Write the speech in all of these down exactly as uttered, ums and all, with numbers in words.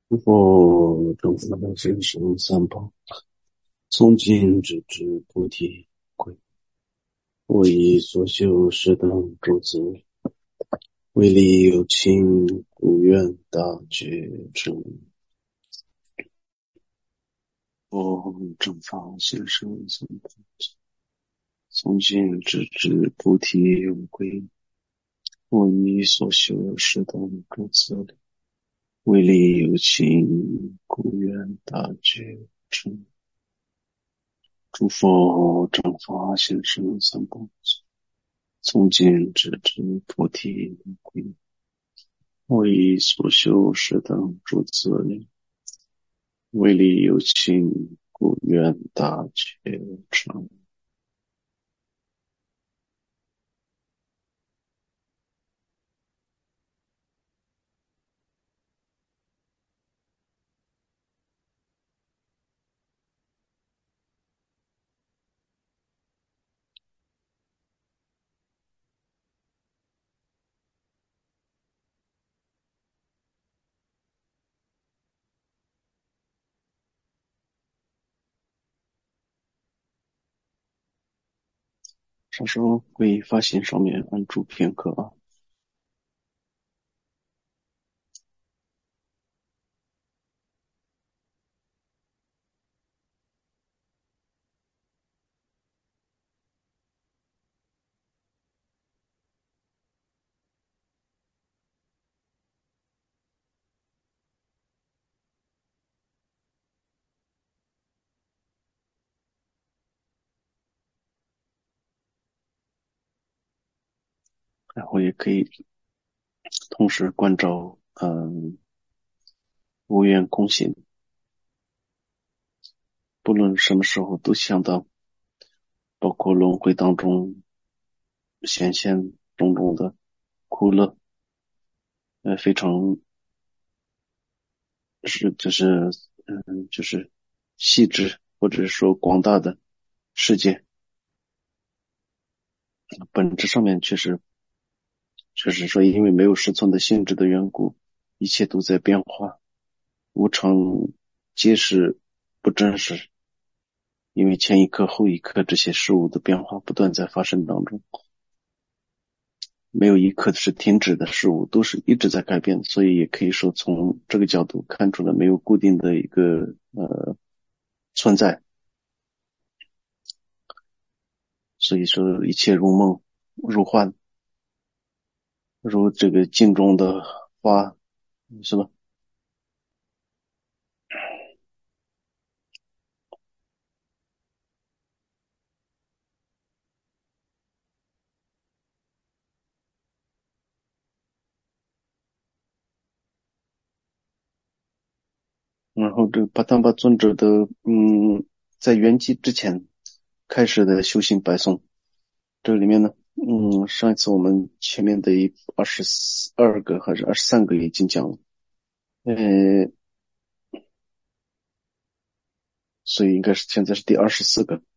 我正法的人生三宝，从今直至菩提归。我以所修是等诸子，为利有情，故愿大觉成。我正法先生三宝，从今直至菩提归。我以所修是等诸子，为利有情，故愿大觉成。诸佛正法先生三宝，从今直至菩提归。我以所修是等诸资力，为利有情，故愿大觉成。稍稍为发心上面安住片刻啊。然后也可以同时关照嗯无缘空心，不论什么时候都想到，包括轮回当中显现种种的苦乐，呃，非常是就是嗯就是细致或者是说广大的世界，本质上面确实确实说因为没有实存的性质的缘故，一切都在变化，无常皆是不真实，因为前一刻后一刻这些事物的变化不断在发生当中，没有一刻是停止的，事物都是一直在改变，所以也可以说从这个角度看出来没有固定的一个呃存在，所以说一切如梦如幻，如这个镜中的花，是吧？然后这个巴坦巴尊者的嗯，在圆寂之前开始的修行白诵，这里面呢，嗯，上一次我们前面的一二十二个还是二十三个已经讲了，呃，所以应该是现在是第二十四个。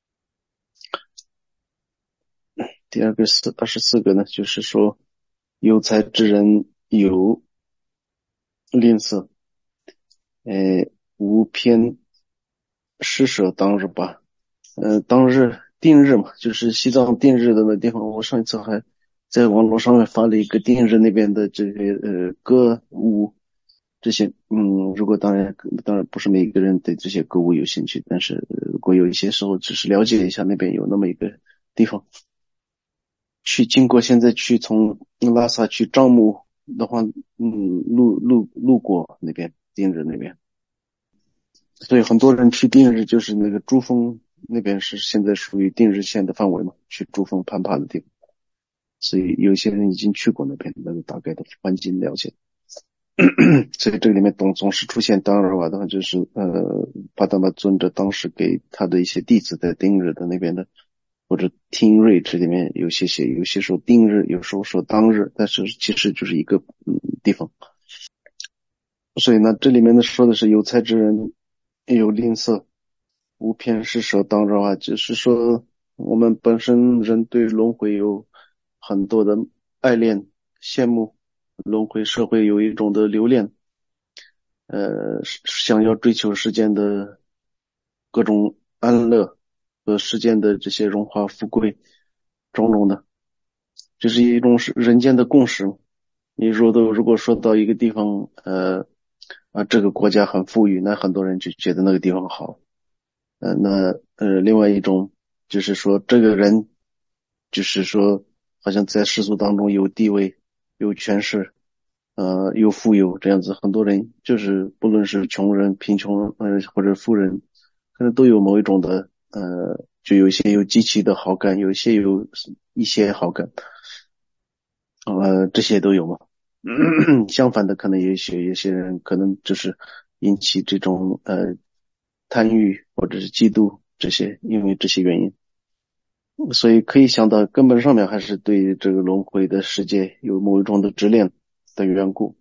第二个是二十四个呢，就是说有才之人有吝啬，呃，无偏施舍当日吧。呃，当日定日嘛，就是西藏定日的那地方，我上一次还在网络上面发了一个定日那边的这些呃歌舞这些，嗯，如果当然当然不是每一个人对这些歌舞有兴趣，但是如果有一些时候只是了解一下那边有那么一个地方，去经过现在去从拉萨去樟木的话，嗯，路路路过那边定日那边。所以很多人去定日就是那个珠峰那边是现在属于定日县的范围嘛，去珠峰攀爬的地方。所以有些人已经去过那边，那个大概的环境了解。所以这个里面总总是出现当尔瓦的话，就是呃，巴达玛尊者当时给他的一些弟子在定日的那边的，或者听瑞这里面有些写，有些说定日，有时候说当日，但是其实就是一个嗯地方。所以呢，这里面呢说的是有才之人有吝啬，无偏施舍当中啊，就是说我们本身人对轮回有很多的爱恋、羡慕，轮回社会有一种的留恋， 呃想要追求世间的各种安乐和世间的这些荣华富贵种种的，这是一种是人间的共识。你说的，如果说到一个地方，呃啊，这个国家很富裕，那很多人就觉得那个地方好。呃，那呃，另外一种就是说，这个人就是说，好像在世俗当中有地位、有权势，呃，又富有这样子，很多人就是不论是穷人、贫穷人，呃，或者富人，可能都有某一种的，呃，就有一些有极其的好感，有一些有一些好感，呃，这些都有嘛。相反的，可能也许有些人可能就是引起这种呃贪欲或者是嫉妒这些，因为这些原因，所以可以想到根本上面还是对这个轮回的世界有某一种的执念的缘故。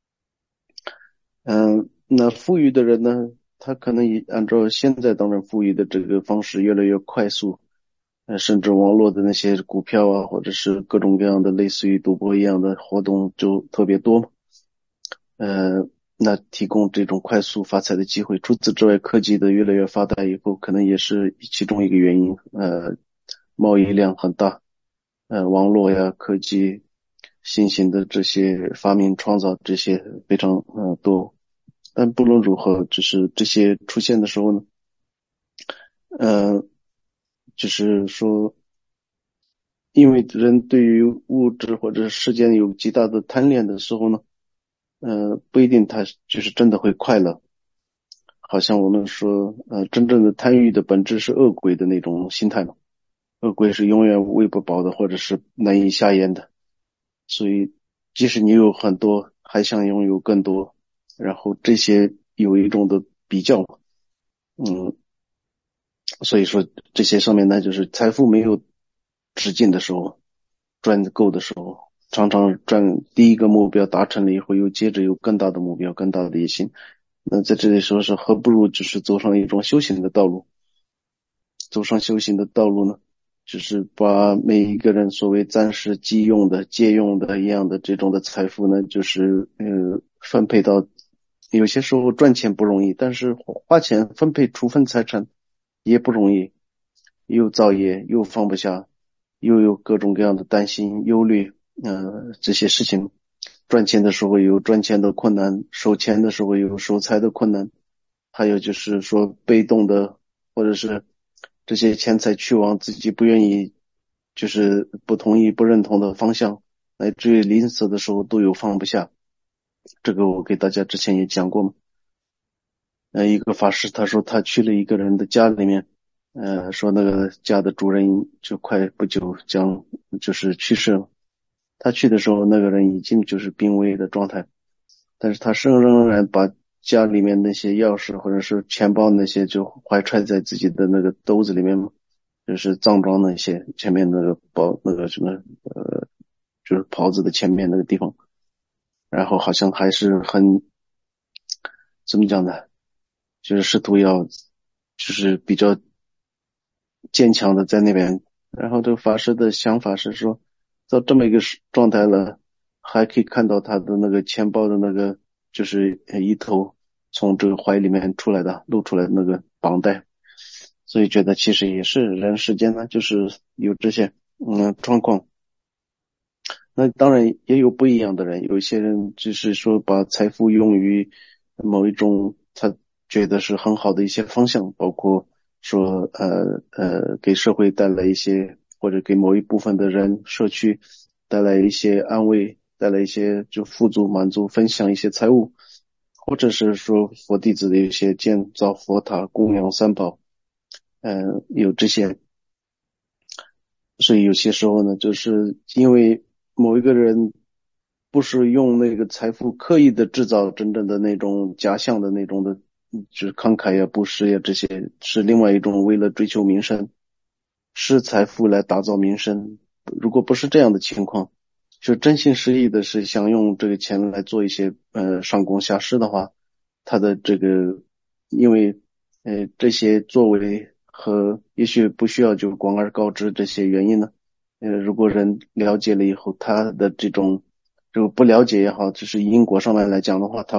嗯，那富裕的人呢，他可能也按照现在当然富裕的这个方式越来越快速，呃，甚至网络的那些股票啊，或者是各种各样的类似于赌博一样的活动就特别多嘛。呃，那提供这种快速发财的机会。除此之外，科技的越来越发达以后，可能也是其中一个原因。呃，贸易量很大，呃，网络呀、科技、新型的这些发明创造这些非常呃多。但不论如何，就是这些出现的时候呢，呃，就是说，因为人对于物质或者世间有极大的贪恋的时候呢，呃，不一定他就是真的会快乐。好像我们说，呃，真正的贪欲的本质是恶鬼的那种心态嘛。恶鬼是永远喂不饱的，或者是难以下咽的。所以，即使你有很多，还想拥有更多，然后这些有一种的比较嘛。嗯，所以说这些上面呢，就是财富没有止境的时候，赚够的时候，常常赚第一个目标达成了以后，又接着有更大的目标、更大的野心。那在这里说是何不如就是走上一种修行的道路。走上修行的道路呢，就是把每一个人所谓暂时急用的、借用的一样的这种的财富呢，就是呃分配到，有些时候赚钱不容易，但是花钱分配处分财产也不容易，又造业又放不下，又有各种各样的担心、忧虑，呃这些事情。赚钱的时候有赚钱的困难，收钱的时候有收财的困难，还有就是说被动的，或者是这些钱财去往自己不愿意，就是不同意、不认同的方向，乃至于临死的时候都有放不下。这个我给大家之前也讲过嘛。呃，一个法师他说他去了一个人的家里面，呃，说那个家的主人就快不久将就是去世了。他去的时候，那个人已经就是病危的状态，但是他仍仍然把家里面那些钥匙或者是钱包那些就怀揣在自己的那个兜子里面嘛，就是藏装那些前面那个包那个什么呃，就是袍子的前面那个地方，然后好像还是很怎么讲呢，就是试图要就是比较坚强的在那边。然后这个法师的想法是说，到这么一个时状态了，还可以看到他的那个钱包的那个就是呃一头从这个怀里面出来的露出来的那个绑带，所以觉得其实也是人世间呢，就是有这些嗯状况。那当然也有不一样的人，有一些人就是说把财富用于某一种他觉得是很好的一些方向，包括说呃呃给社会带来一些，或者给某一部分的人社区带来一些安慰，带来一些就富足满足，分享一些财物，或者是说佛弟子的一些建造佛塔供养三宝，嗯、呃有这些。所以有些时候呢，就是因为某一个人不是用那个财富刻意的制造真正的那种假象的那种的，就是慷慨呀、布施呀这些，是另外一种为了追求名声，是财富来打造名声。如果不是这样的情况，就真心实意的是想用这个钱来做一些呃上供下施的话，他的这个因为呃这些作为和也许不需要就广而告之这些原因呢，呃如果人了解了以后，他的这种这个不了解也好，就是因果上面来讲的话，他会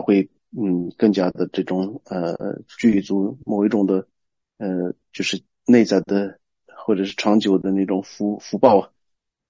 嗯更加的这种呃具足某一种的呃就是内在的或者是长久的那种福福报啊。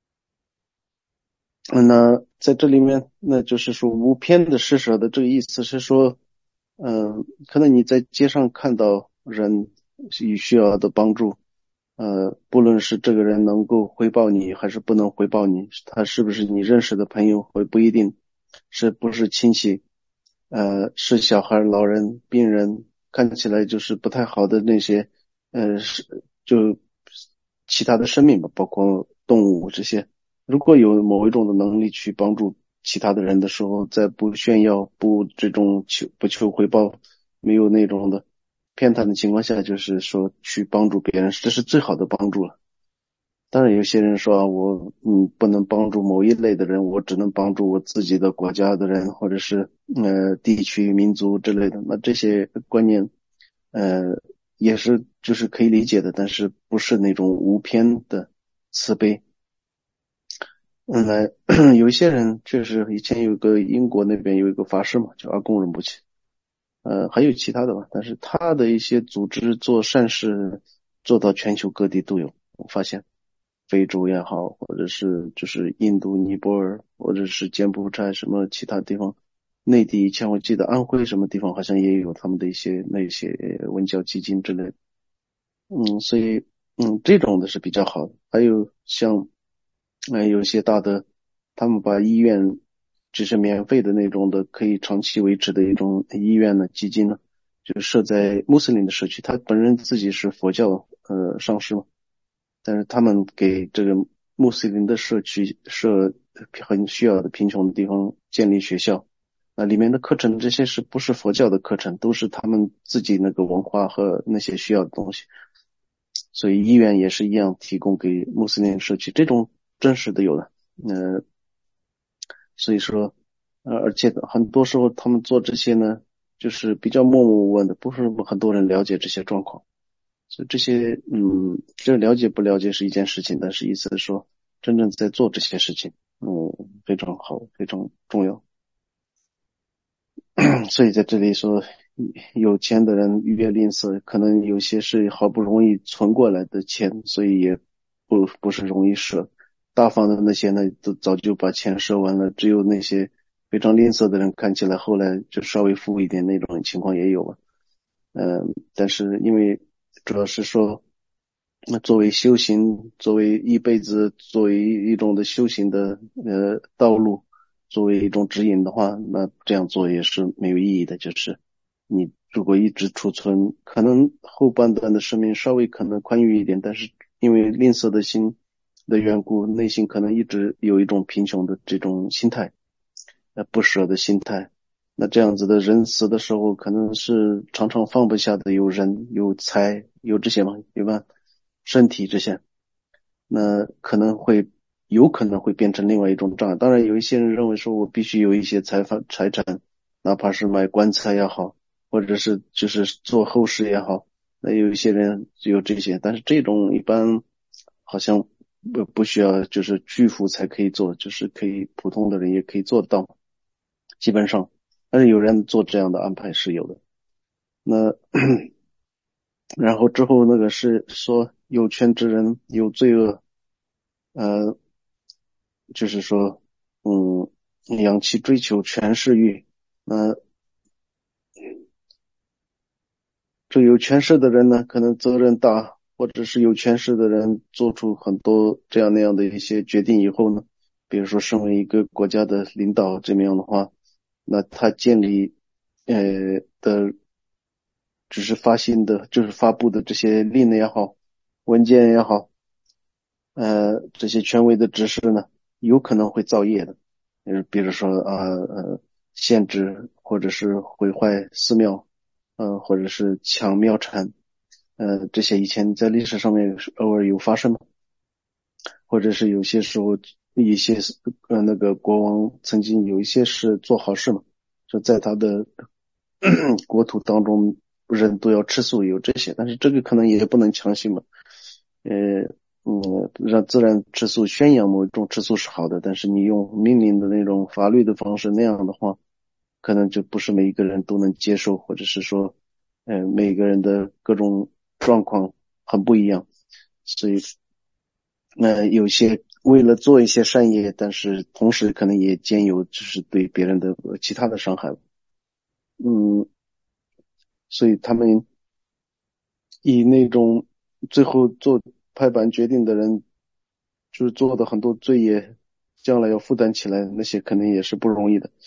嗯那在这里面，那就是说无偏的施舍的这个意思是说，嗯、可能你在街上看到人有需要的帮助，呃，不论是这个人能够回报你还是不能回报你，他是不是你认识的朋友，会不一定，是不是亲戚，呃，是小孩、老人、病人，看起来就是不太好的那些，呃，是就其他的生命吧，包括动物这些。如果有某一种的能力去帮助其他的人的时候，在不炫耀、不这种求不求回报、没有那种的偏袒的情况下，就是说去帮助别人，这是最好的帮助了。当然，有些人说啊我嗯不能帮助某一类的人，我只能帮助我自己的国家的人，或者是呃地区、民族之类的。那这些观念呃也是就是可以理解的，但是不是那种无偏的慈悲。嗯，来，有一些人确实以前有个英国那边有一个法师嘛，叫阿贡仁波切，呃，还有其他的吧，但是他的一些组织做善事做到全球各地都有，我发现非洲也好，或者是就是印度、尼泊尔，或者是柬埔寨什么其他地方，内地以前我记得安徽什么地方好像也有他们的一些那些文教基金之类的。嗯，所以嗯，这种的是比较好的。还有像，呃，有些大的，他们把医院只是免费的那种的，可以长期维持的一种医院的基金呢，就设在穆斯林的社区。他本人自己是佛教呃上师嘛，但是他们给这个穆斯林的社区设很需要的贫穷的地方建立学校。那里面的课程这些是不是佛教的课程，都是他们自己那个文化和那些需要的东西。所以医院也是一样提供给穆斯林社区，这种真实的有的。呃，所以说，呃，而且很多时候他们做这些呢，就是比较默默无闻的，不是很多人了解这些状况。所以这些，嗯，这了解不了解是一件事情，但是意思是说，真正在做这些事情，嗯，非常好，非常重要。所以在这里说，有钱的人越吝啬，可能有些是好不容易存过来的钱，所以也不不是容易赊。大方的那些呢，都早就把钱赊完了。只有那些非常吝啬的人，看起来后来就稍微富一点那种情况也有吧。嗯，但是因为主要是说，那作为修行，作为一辈子，作为一种的修行的呃道路，作为一种指引的话，那这样做也是没有意义的。就是你如果一直储存，可能后半段的生命稍微可能宽裕一点，但是因为吝啬的心的缘故，内心可能一直有一种贫穷的这种心态，呃不舍的心态。那这样子的人死的时候，可能是常常放不下的，有人、有财、有这些嘛，对吧？身体这些，那可能会有可能会变成另外一种障碍。当然，有一些人认为说我必须有一些财产财产，哪怕是买棺材也好，或者是就是做后事也好，那有一些人只有这些，但是这种一般好像不不需要就是巨富才可以做，就是可以普通的人也可以做得到，基本上。但是有人做这样的安排是有的。那然后之后那个是说有权之人有罪恶，呃，就是说，嗯，养其追求权势欲，那这有权势的人呢，可能责任大，或者是有权势的人做出很多这样那样的一些决定以后呢，比如说身为一个国家的领导这么样的话，那他建立呃的只是发行的，就是发布的这些令也好，文件也好，呃，这些权威的指示呢，有可能会造业的，呃，比如说啊呃，限制或者是毁坏寺庙，呃，或者是抢庙产，呃，这些以前在历史上面是偶尔有发生嘛，或者是有些时候一些呃那个国王曾经有一些是做好事嘛，就在他的国土当中人都要吃素，有这些，但是这个可能也不能强行嘛。呃，嗯，让自然吃素宣扬某种吃素是好的，但是你用命令的那种法律的方式那样的话， 可能就不是每一个人都能接受，或者是说，呃，每个人的各种状况很不一样，所以，呃，有些为了做一些善业，但是同时可能也兼有就是对别人的呃其他的伤害，嗯，所以他们以那种最后做拍板决定的人，就是做的很多罪业，将来要负担起来，那些肯定也是不容易的。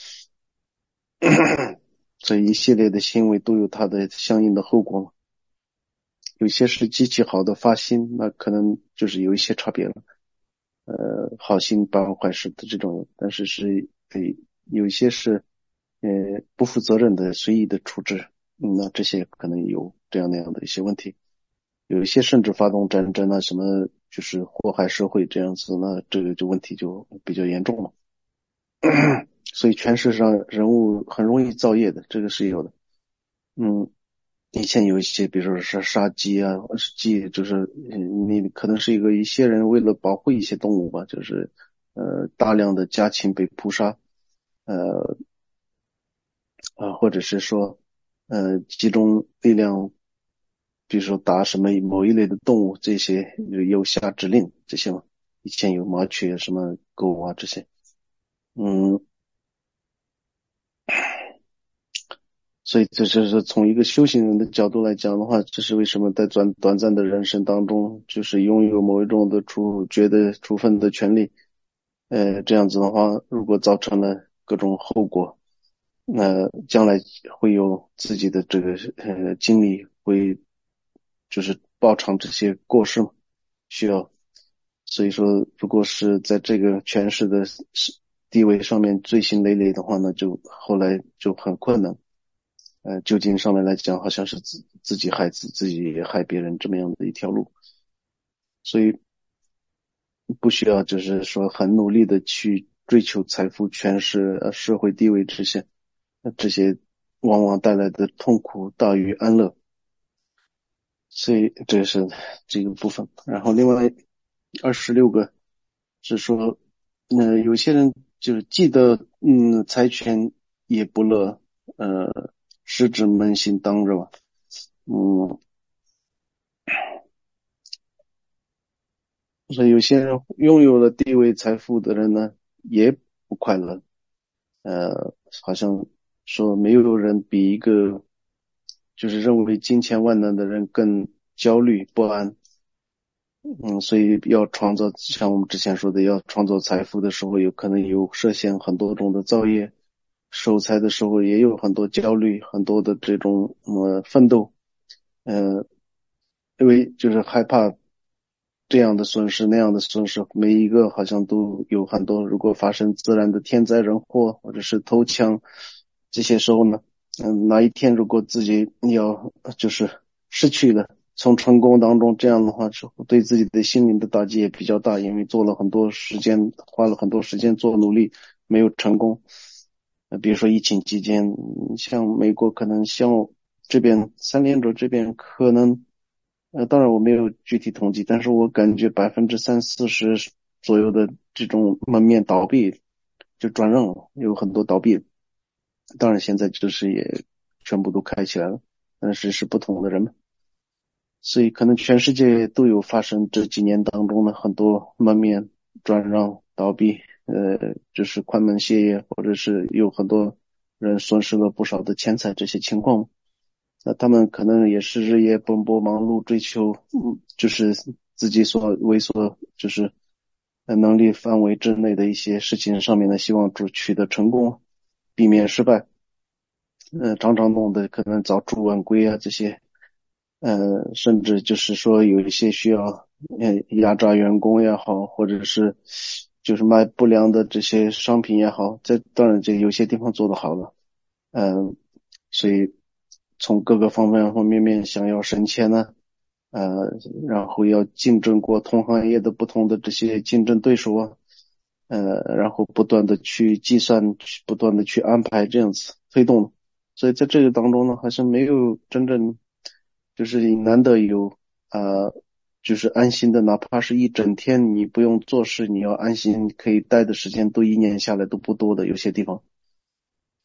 这一系列的行为都有它的相应的后果嘛。有些是极其好的发心，那可能就是有一些差别了。呃，好心办坏事的这种，但是是呃有一些是呃不负责任的随意的处置，嗯那这些可能有这样那样的一些问题。有一些甚至发动战争啊，什么就是祸害社会这样子，那这个就问题就比较严重了。所以权势上人物很容易造业的，这个是有的。嗯，以前有一些，比如说是杀鸡啊，鸡就是嗯你可能是一个一些人为了保护一些动物吧，就是呃大量的家禽被扑杀，呃啊，或者是说呃集中力量，比如说打什么某一类的动物，这些有有下指令这些嘛。以前有麻雀、什么狗啊这些，嗯，所以这就是从一个修行人的角度来讲的话，这是为什么在短短暂的人生当中，就是拥有某一种的处决的处分的权利，呃，这样子的话，如果造成了各种后果，那将来会有自己的这个呃经历，会就是报偿这些过失嘛，需要。所以说，如果是在这个权势的地位上面罪行累累的话呢，就后来就很困难。呃，究竟上面来讲，好像是自自己害自自己也害别人这么样的一条路，所以不需要就是说很努力的去追求财富、权势、呃社会地位这些，那这些往往带来的痛苦大于安乐，所以这是这个部分。然后另外二十六个是说，呃，有些人就是既得嗯财权也不乐，呃，失之扪心当热，嗯。所以有些人拥有了地位、财富的人呢，也不快乐。呃，好像说没有人比一个就是认为金钱万能的人更焦虑不安。嗯，所以要创造，像我们之前说的，要创造财富的时候，有可能有设限很多种的造业；守财的时候，也有很多焦虑，很多的这种呃奋斗。呃，因为就是害怕这样的损失那样的损失，每一个好像都有很多。如果发生自然的天灾人祸或者是偷抢这些时候呢，嗯，哪一天如果自己要就是失去了从成功当中，这样的话之后对自己的心灵的打击也比较大，因为做了很多时间，花了很多时间做努力，没有成功。呃，比如说疫情期间，嗯像美国可能像这边三联者这边可能。呃，当然我没有具体统计，但是我感觉百分之三四十左右的这种门面倒闭，就转让了，有很多倒闭。当然现在就是也全部都开起来了，但是是不同的人们，所以可能全世界都有发生这几年当中的很多门面转让倒闭，呃，就是关门歇业，或者是有很多人损失了不少的钱财这些情况。那他们可能也是日夜奔波忙碌，追求，嗯，就是自己所为所，就是呃能力范围之内的一些事情上面呢，希望取取得成功，避免失败。呃，常常弄得可能早出晚归啊这些，呃，甚至就是说有一些需要呃压榨员工也好，或者是就是卖不良的这些商品也好，这当然这有些地方做得好了。嗯，所以从各个方面方面面想要省钱呢，呃，然后要竞争过同行业的不同的这些竞争对手啊，呃，然后不断的去计算，去不断的去安排，这样子推动。所以在这个当中呢，好像没有真正就是难得有呃，就是安心的，哪怕是一整天你不用做事，你要安心可以待的时间都一年下来都不多的，有些地方。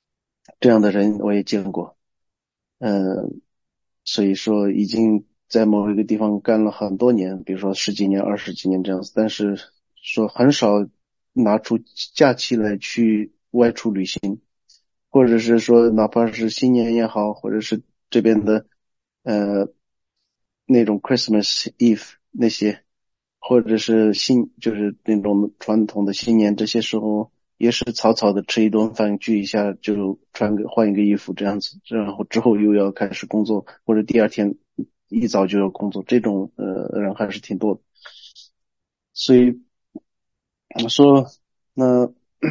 这样的人我也见过。嗯，所以说已经在某一个地方干了很多年，比如说十几年、二十几年这样子，但是说很少拿出假期来去外出旅行，或者是说哪怕是新年也好，或者是这边的呃那种 Christmas Eve 那些，或者是新就是那种传统的新年，这些时候也是草草的吃一顿饭，聚一下就穿个换一个衣服这样子，然后之后又要开始工作，或者第二天一早就要工作，这种呃人还是挺多的。所以我说那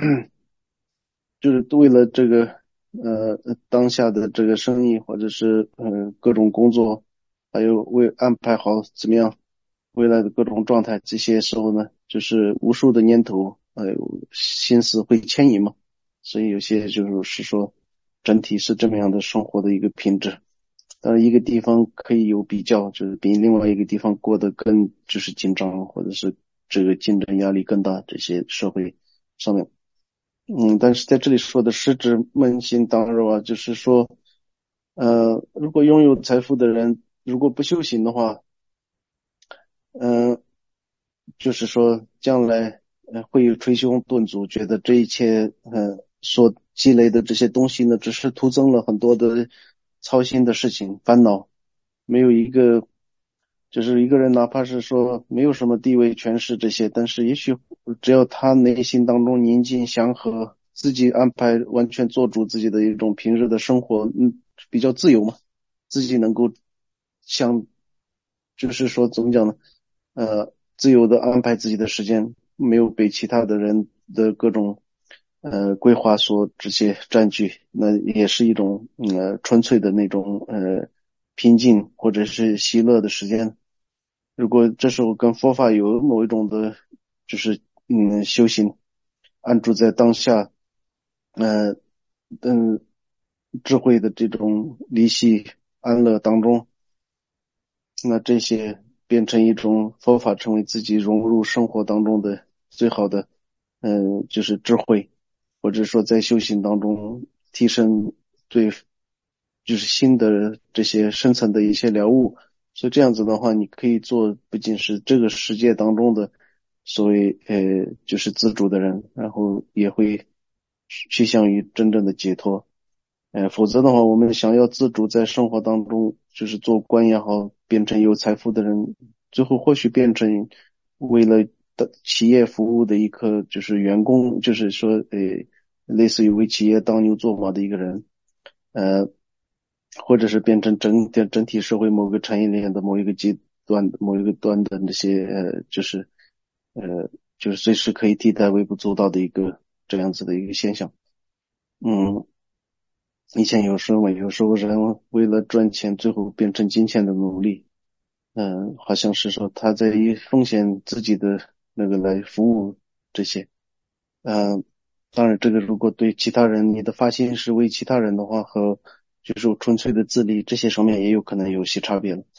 就是为了这个呃当下的这个生意，或者是呃各种工作，还有为安排好怎么样未来的各种状态，这些时候呢，就是无数的念头还有心思会牵引嘛，所以有些就是说整体是这么样的生活的一个品质。当然，一个地方可以有比较，就是比另外一个地方过得更就是紧张，或者是这个竞争压力更大，这些社会上面。嗯，但是在这里说的实质扪心当肉啊，就是说，呃，如果拥有财富的人，如果不修行的话，嗯、就是说将来呃会有捶胸顿足，觉得这一切呃所积累的这些东西呢，只是徒增了很多的操心的事情、烦恼，没有一个就是一个人哪怕是说没有什么地位、权势这些，但是也许只要他内心当中宁静祥和，自己安排完全做主自己的一种平日的生活，嗯，比较自由嘛，自己能够像就是说怎么讲呢？呃，自由的安排自己的时间，没有被其他的人的各种呃规划所直接占据，那也是一种嗯呃纯粹的那种呃平静或者是喜乐的时间。如果这时候跟佛法有某一种的，就是嗯修行，安住在当下，呃嗯智慧的这种离系安乐当中，那这些变成一种佛法，成为自己融入生活当中的最好的，嗯，就是智慧，或者说在修行当中提升对，就是新的这些深层的一些了悟。所以这样子的话，你可以做不仅是这个世界当中的所谓呃就是自主的人，然后也会趋向于真正的解脱。呃，否则的话，我们想要自主在生活当中，就是做官也好，变成有财富的人，最后或许变成为了的企业服务的一个就是员工，就是说，呃，类似于为企业当牛做马的一个人，呃，或者是变成整整整体社会某个产业链的某一个阶段、某一个端的那些，呃，就是呃，就是随时可以替代、微不足道的一个这样子的一个现象。嗯。以前有时候嘛，有时候人为了赚钱，最后变成金钱的奴隶。嗯，好像是说他在以奉献自己的那个来服务这些。嗯，当然，这个如果对其他人，你的发心是为其他人的话，和就是纯粹的自利，这些上面也有可能有些差别了。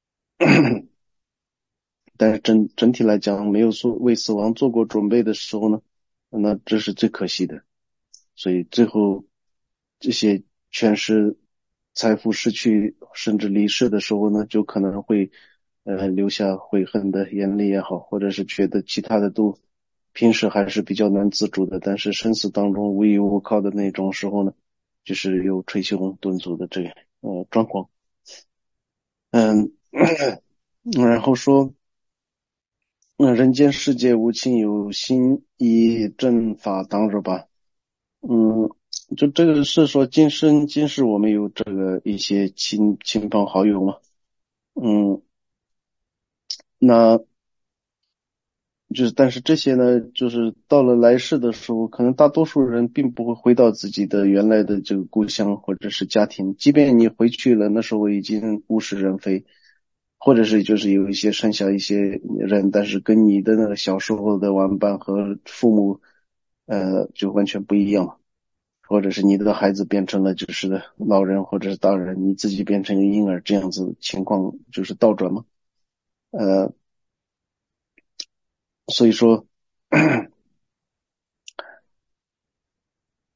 但是整整体来讲，没有说为死亡做过准备的时候呢，那这是最可惜的。所以最后这些权势、财富失去甚至离世的时候呢，就可能会呃留下悔恨的眼泪也好，或者是觉得其他的都平时还是比较难自主的，但是生死当中无依无靠的那种时候呢，就是有捶胸顿足的这个呃状况。嗯，然后说，嗯，人间世界无情有心以正法当着吧。嗯，就这个是说今生今世我们有这个一些亲亲朋好友嘛，嗯，那就是但是这些呢，就是到了来世的时候，可能大多数人并不会回到自己的原来的这个故乡或者是家庭，即便你回去了，那时候已经物是人非，或者是就是有一些剩下一些人，但是跟你的那个小时候的玩伴和父母，呃，就完全不一样。或者是你的孩子变成了就是老人或者是大人，你自己变成一个婴儿，这样子情况就是倒转嘛。呃，所以说，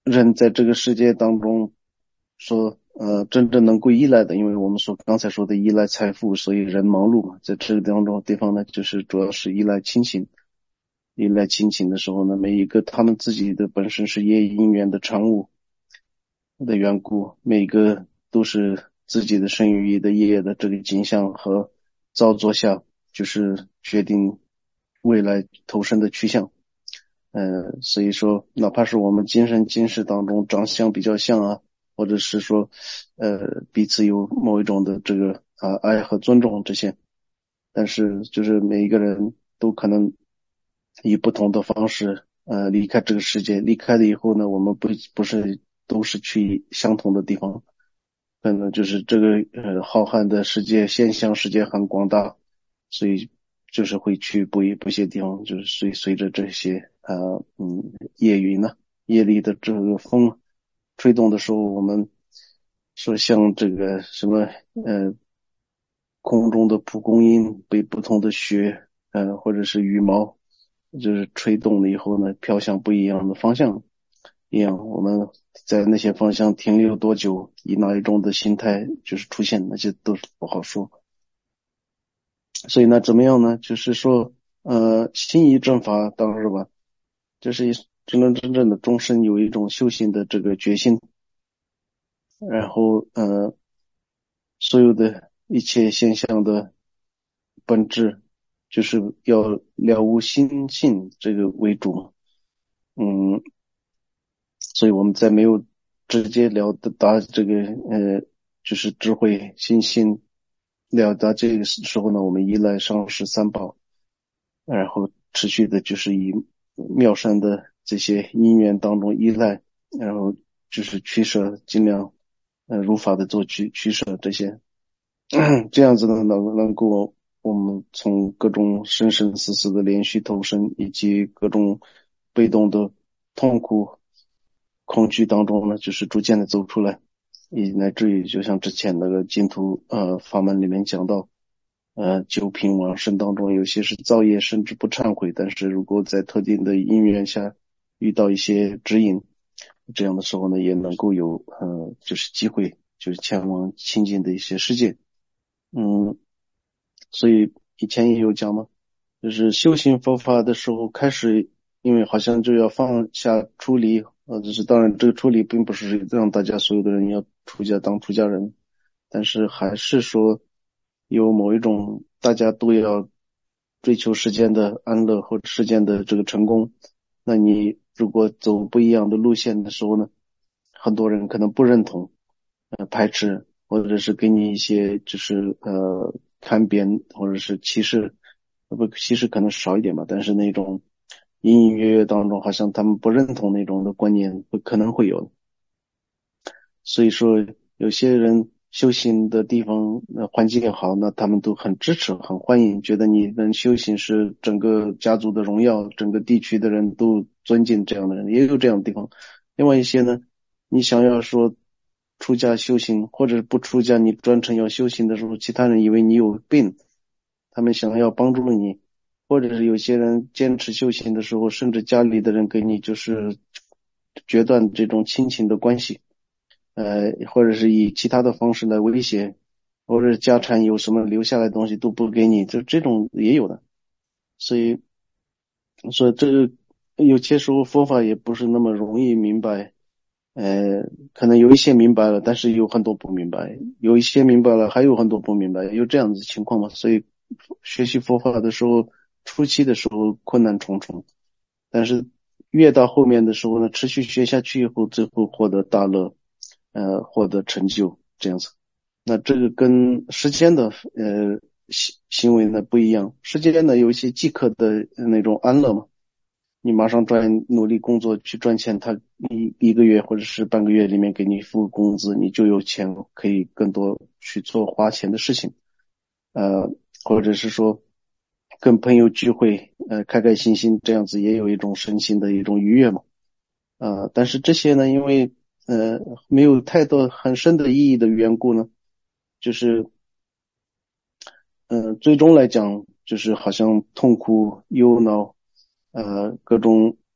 人在这个世界当中说呃真正能够依赖的，因为我们说刚才说的依赖财富，所以人忙碌嘛，在这个当中地方呢，就是主要是依赖亲情。依赖亲情的时候呢，每一个他们自己的本身是业因缘的产物的缘故，每个都是自己的生育的业的这个景象和造作下，就是决定未来投身的去向。呃，所以说，哪怕是我们今生今世当中长相比较像啊，或者是说，呃，彼此有某一种的这个啊爱和尊重这些，但是就是每一个人都可能以不同的方式呃离开这个世界。离开了以后呢，我们不不是都是去相同的地方，可能就是这个呃浩瀚的世界，现象世界很广大，所以就是会去不一不些地方，就是随随着这些呃嗯业云呢、业力的这个风吹动的时候，我们说像这个什么呃空中的蒲公英被不同的雪呃或者是羽毛就是吹动了以后呢，飘向不一样的方向一样，我们在那些方向停留多久，以哪一种的心态就是出现，那些都是不好说。所以呢，怎么样呢？就是说，呃，心仪正法当日吧，就是真真正正的终身有一种修行的这个决心，然后呃，所有的一切现象的本质，就是要了无心性这个为主。嗯，所以我们在没有直接了达这个呃，就是智慧心性了达这个时候呢，我们依赖上师三宝，然后持续的就是以妙善的这些因缘当中依赖，然后就是取舍，尽量呃如法的做取取舍这些，这样子呢能能够我们从各种生生死死的连续投生，以及各种被动的痛苦恐惧当中呢，就是逐渐的走出来，以乃至于就像之前那个净土呃法门里面讲到，呃九品往生当中，有些是造业甚至不忏悔，但是如果在特定的因缘下遇到一些指引，这样的时候呢，也能够有呃就是机会，就是前往亲近的一些世界。嗯，所以以前也有讲嘛，就是修行佛法的时候开始，因为好像就要放下出离，呃，就是当然这个出离并不是让大家所有的人要出家当出家人，但是还是说有某一种大家都要追求世间的安乐或者世间的这个成功，那你如果走不一样的路线的时候呢，很多人可能不认同。呃排斥，或者是给你一些就是呃看扁或者是歧视，呃不歧视可能少一点吧，但是那种隐隐约约当中好像他们不认同那种的观念，会可能会有。所以说有些人修行的地方呃环境好，那他们都很支持很欢迎，觉得你能修行是整个家族的荣耀，整个地区的人都尊敬这样的人，也有这样的地方。另外一些呢，你想要说出家修行，或者不出家，你专程要修行的时候，其他人以为你有病，他们想要帮助你，或者是有些人坚持修行的时候，甚至家里的人给你就是决断这种亲情的关系。呃，或者是以其他的方式来威胁，或者家产有什么留下来的东西都不给你，就这种也有的。所以说这个有些时候佛法也不是那么容易明白，呃，可能有一些明白了，但是有很多不明白，有一些明白了，还有很多不明白，有这样子的情况嘛。所以学习佛法的时候，初期的时候困难重重，但是越到后面的时候呢，持续学下去以后，最后获得大乐。呃获得成就这样子。那这个跟世间的呃行行为呢不一样，世间呢有一些即刻的那种安乐嘛，你马上赚努力工作去赚钱，他一一个月或者是半个月里面给你付工资，你就有钱可以更多去做花钱的事情，呃，或者是说跟朋友聚会，呃，开开心心这样子也有一种身心的一种愉悦嘛。呃，但是这些呢，因为呃没有太多很深的意义的缘故呢，就是呃最终来讲，就是好像痛苦、忧恼，呃各种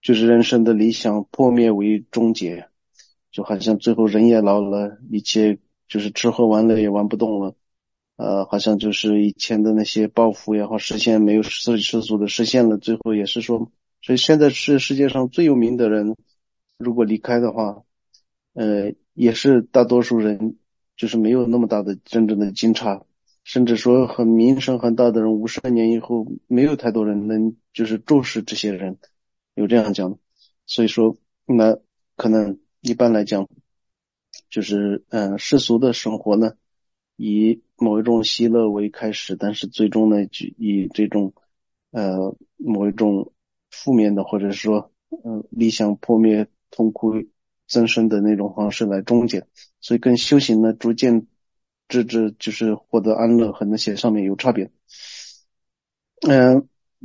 就是人生的理想破灭为终结，就好像最后人也老了，一切就是吃喝玩乐也玩不动了，呃，好像就是以前的那些抱负也好实现没有世世俗的实现了，最后也是说，所以现在是世界上最有名的人，如果离开的话，呃，也是大多数人就是没有那么大的真正的金叉，甚至说很名声很大的人，五十年以后没有太多人能就是注视这些人，有这样讲的。所以说，那可能一般来讲，就是嗯、呃世俗的生活呢，以某一种喜乐为开始，但是最终呢，就以这种呃某一种负面的，或者说嗯、呃理想破灭、痛苦增生的那种方式来终结。所以跟修行呢，逐渐直至就是获得安乐和那些上面有差别。嗯、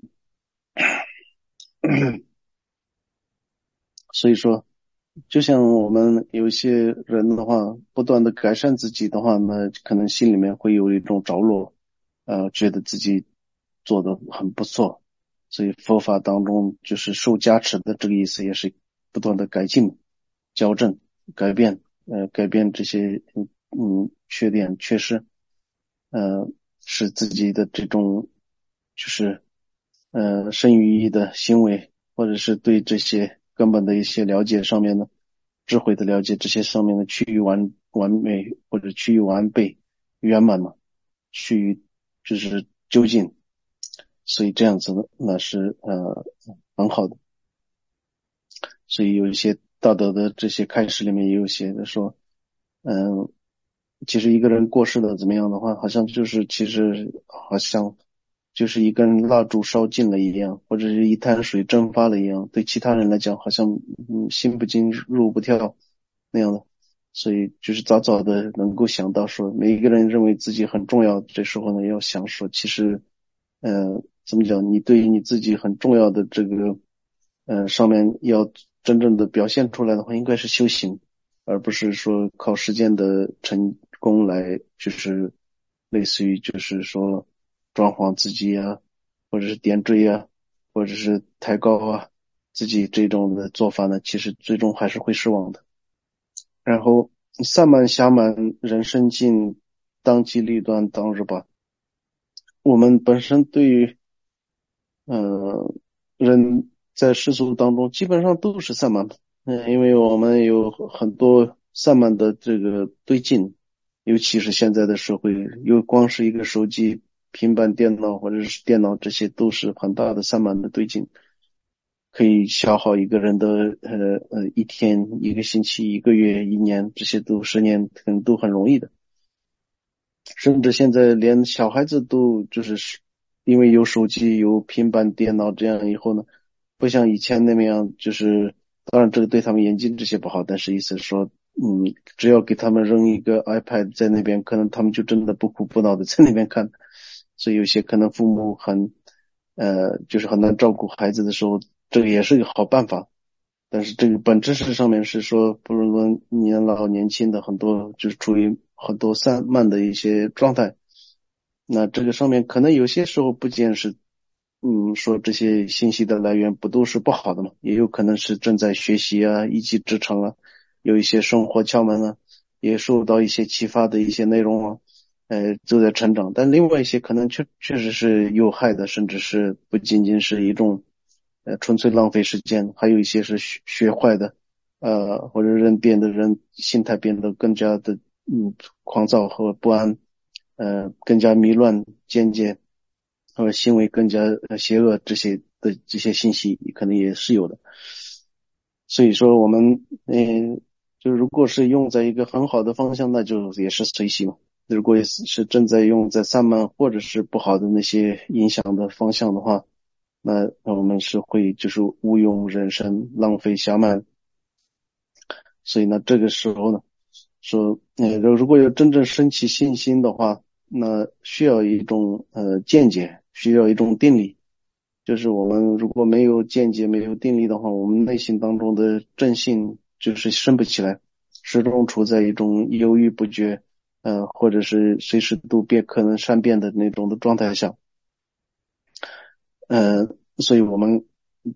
所以说，就像我们有一些人的话，不断的改善自己的话，那可能心里面会有一种着落，呃，觉得自己做的很不错。所以佛法当中就是受加持的这个意思，也是不断的改进、矫正、改变，呃，改变这些嗯嗯缺点、缺失，呃，使自己的这种就是呃生于意的行为，或者是对这些根本的一些了解上面的智慧的了解，这些上面的趋于完完美或者趋于完备圆满嘛，趋于就是究竟，所以这样子呢，那是呃很好的。所以有一些道德的这些开始里面也有写的说，嗯，其实一个人过世了怎么样的话，好像就是其实好像就是一根蜡烛烧尽了一样，或者是一滩水蒸发了一样，对其他人来讲好像嗯心不惊肉不跳那样的。所以就是早早的能够想到说，每一个人认为自己很重要，这时候呢要想说，其实，呃，怎么讲？你对于你自己很重要的这个，呃，上面要真正的表现出来的话，应该是修行，而不是说靠实践的成功来，就是类似于就是说装潢自己啊，或者是点缀啊，或者是抬高啊，自己这种的做法呢，其实最终还是会失望的。然后散漫暇满人生尽，当机立断当日吧。我们本身对于呃人在世俗当中基本上都是散漫的，嗯，因为我们有很多散漫的这个堆进，尤其是现在的社会，有光是一个手机、平板电脑或者是电脑，这些都是很大的散漫的堆进，可以消耗一个人的呃呃一天、一个星期、一个月、一年，这些都十年可能都很容易的。甚至现在连小孩子都就是是因为有手机、有平板电脑这样以后呢，不像以前那么样，就是当然这个对他们眼睛这些不好，但是意思是说，嗯，只要给他们扔一个 iPad 在那边，可能他们就真的不哭不闹的在那边看。所以有些可能父母很呃就是很难照顾孩子的时候，这个也是个好办法。但是这个本质是上面是说，不论年老年轻的很多就是处于很多散漫的一些状态。那这个上面可能有些时候不仅是，嗯，说这些信息的来源不都是不好的嘛，也有可能是正在学习啊，一技之长啊，有一些生活窍门啊，也受到一些启发的一些内容啊，呃，都在成长。但另外一些可能确确实是有害的，甚至是不仅仅是一种呃纯粹浪费时间，还有一些是学学坏的，呃，或者人变得人心态变得更加的嗯狂躁和不安，呃，更加迷乱、间接，和行为更加呃邪恶，这些的这些信息可能也是有的。所以说我们嗯，就如果是用在一个很好的方向，那就也是随喜嘛。如果是是正在用在散漫或者是不好的那些影响的方向的话，那那我们是会就是误用人生，浪费暇满。所以呢，这个时候呢，说，呃，如果要真正升起信心的话，那需要一种呃见解，需要一种定力。就是我们如果没有见解、没有定力的话，我们内心当中的正性就是升不起来，始终处在一种犹豫不决，呃，或者是随时都变可能善变的那种的状态下。呃，所以我们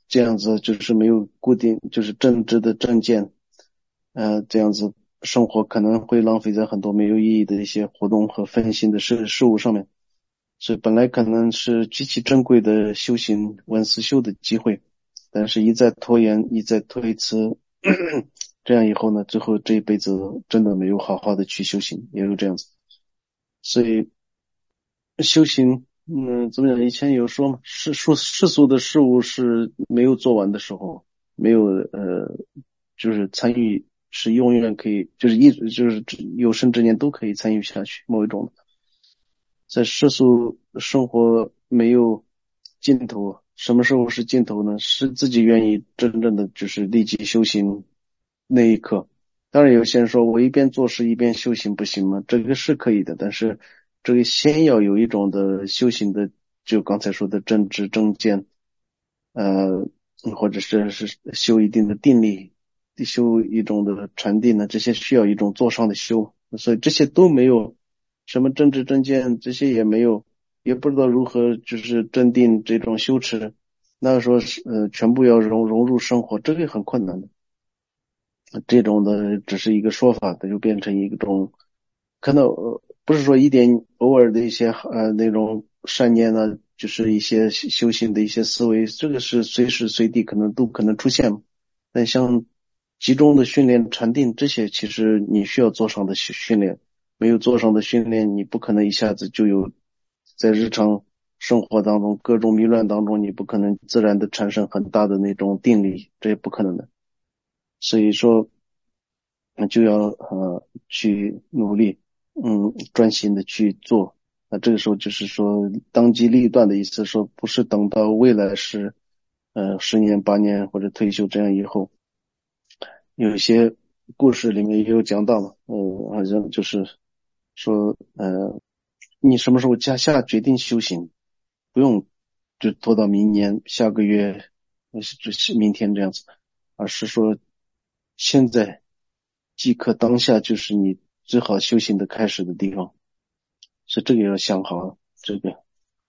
这样子就是没有固定就是正直的正见，呃，这样子生活可能会浪费在很多没有意义的一些活动和分心的事事物上面。所以本来可能是极其珍贵的修行文思修的机会，但是一再拖延，一再推辞，这样以后呢，最后这一辈子真的没有好好的去修行，也有这样子。所以修行，嗯，怎么讲？以前有说嘛，世俗世俗的事物是没有做完的时候，没有呃，就是参与是永远可以，就是一直就是有生之年都可以参与下去，某一种在世俗生活没有尽头。什么时候是尽头呢？是自己愿意真正的就是立即修行那一刻。当然有些人说我一边做事一边修行不行吗？这个是可以的，但是这个先要有一种的修行的，就刚才说的正知正见，呃，或者是是修一定的定力，修一种的禅定呢，这些需要一种坐上的修，所以这些都没有，什么正知正见这些也没有，也不知道如何就是镇定这种修持，那说是呃全部要融融入生活，这个很困难的。这种的只是一个说法，它就变成一种，可能呃不是说一点偶尔的一些呃那种善念呢，就是一些修行的一些思维，这个是随时随地可能都可能出现嘛。但像集中的训练、禅定这些，其实你需要做上的训训练，没有做上的训练，你不可能一下子就有在日常生活当中各种迷乱当中，你不可能自然的产生很大的那种定力，这也不可能的。所以说，那就要呃去努力，嗯，专心的去做。那这个时候就是说当机立断的意思，说不是等到未来是呃十年八年或者退休这样以后，有一些故事里面也有讲到嘛，呃，好像就是说呃你什么时候下下决定修行，不用就拖到明年、下个月、呃是是明天这样子，而是说现在即刻当下就是你最好修行的开始的地方，所以这个要想好。这个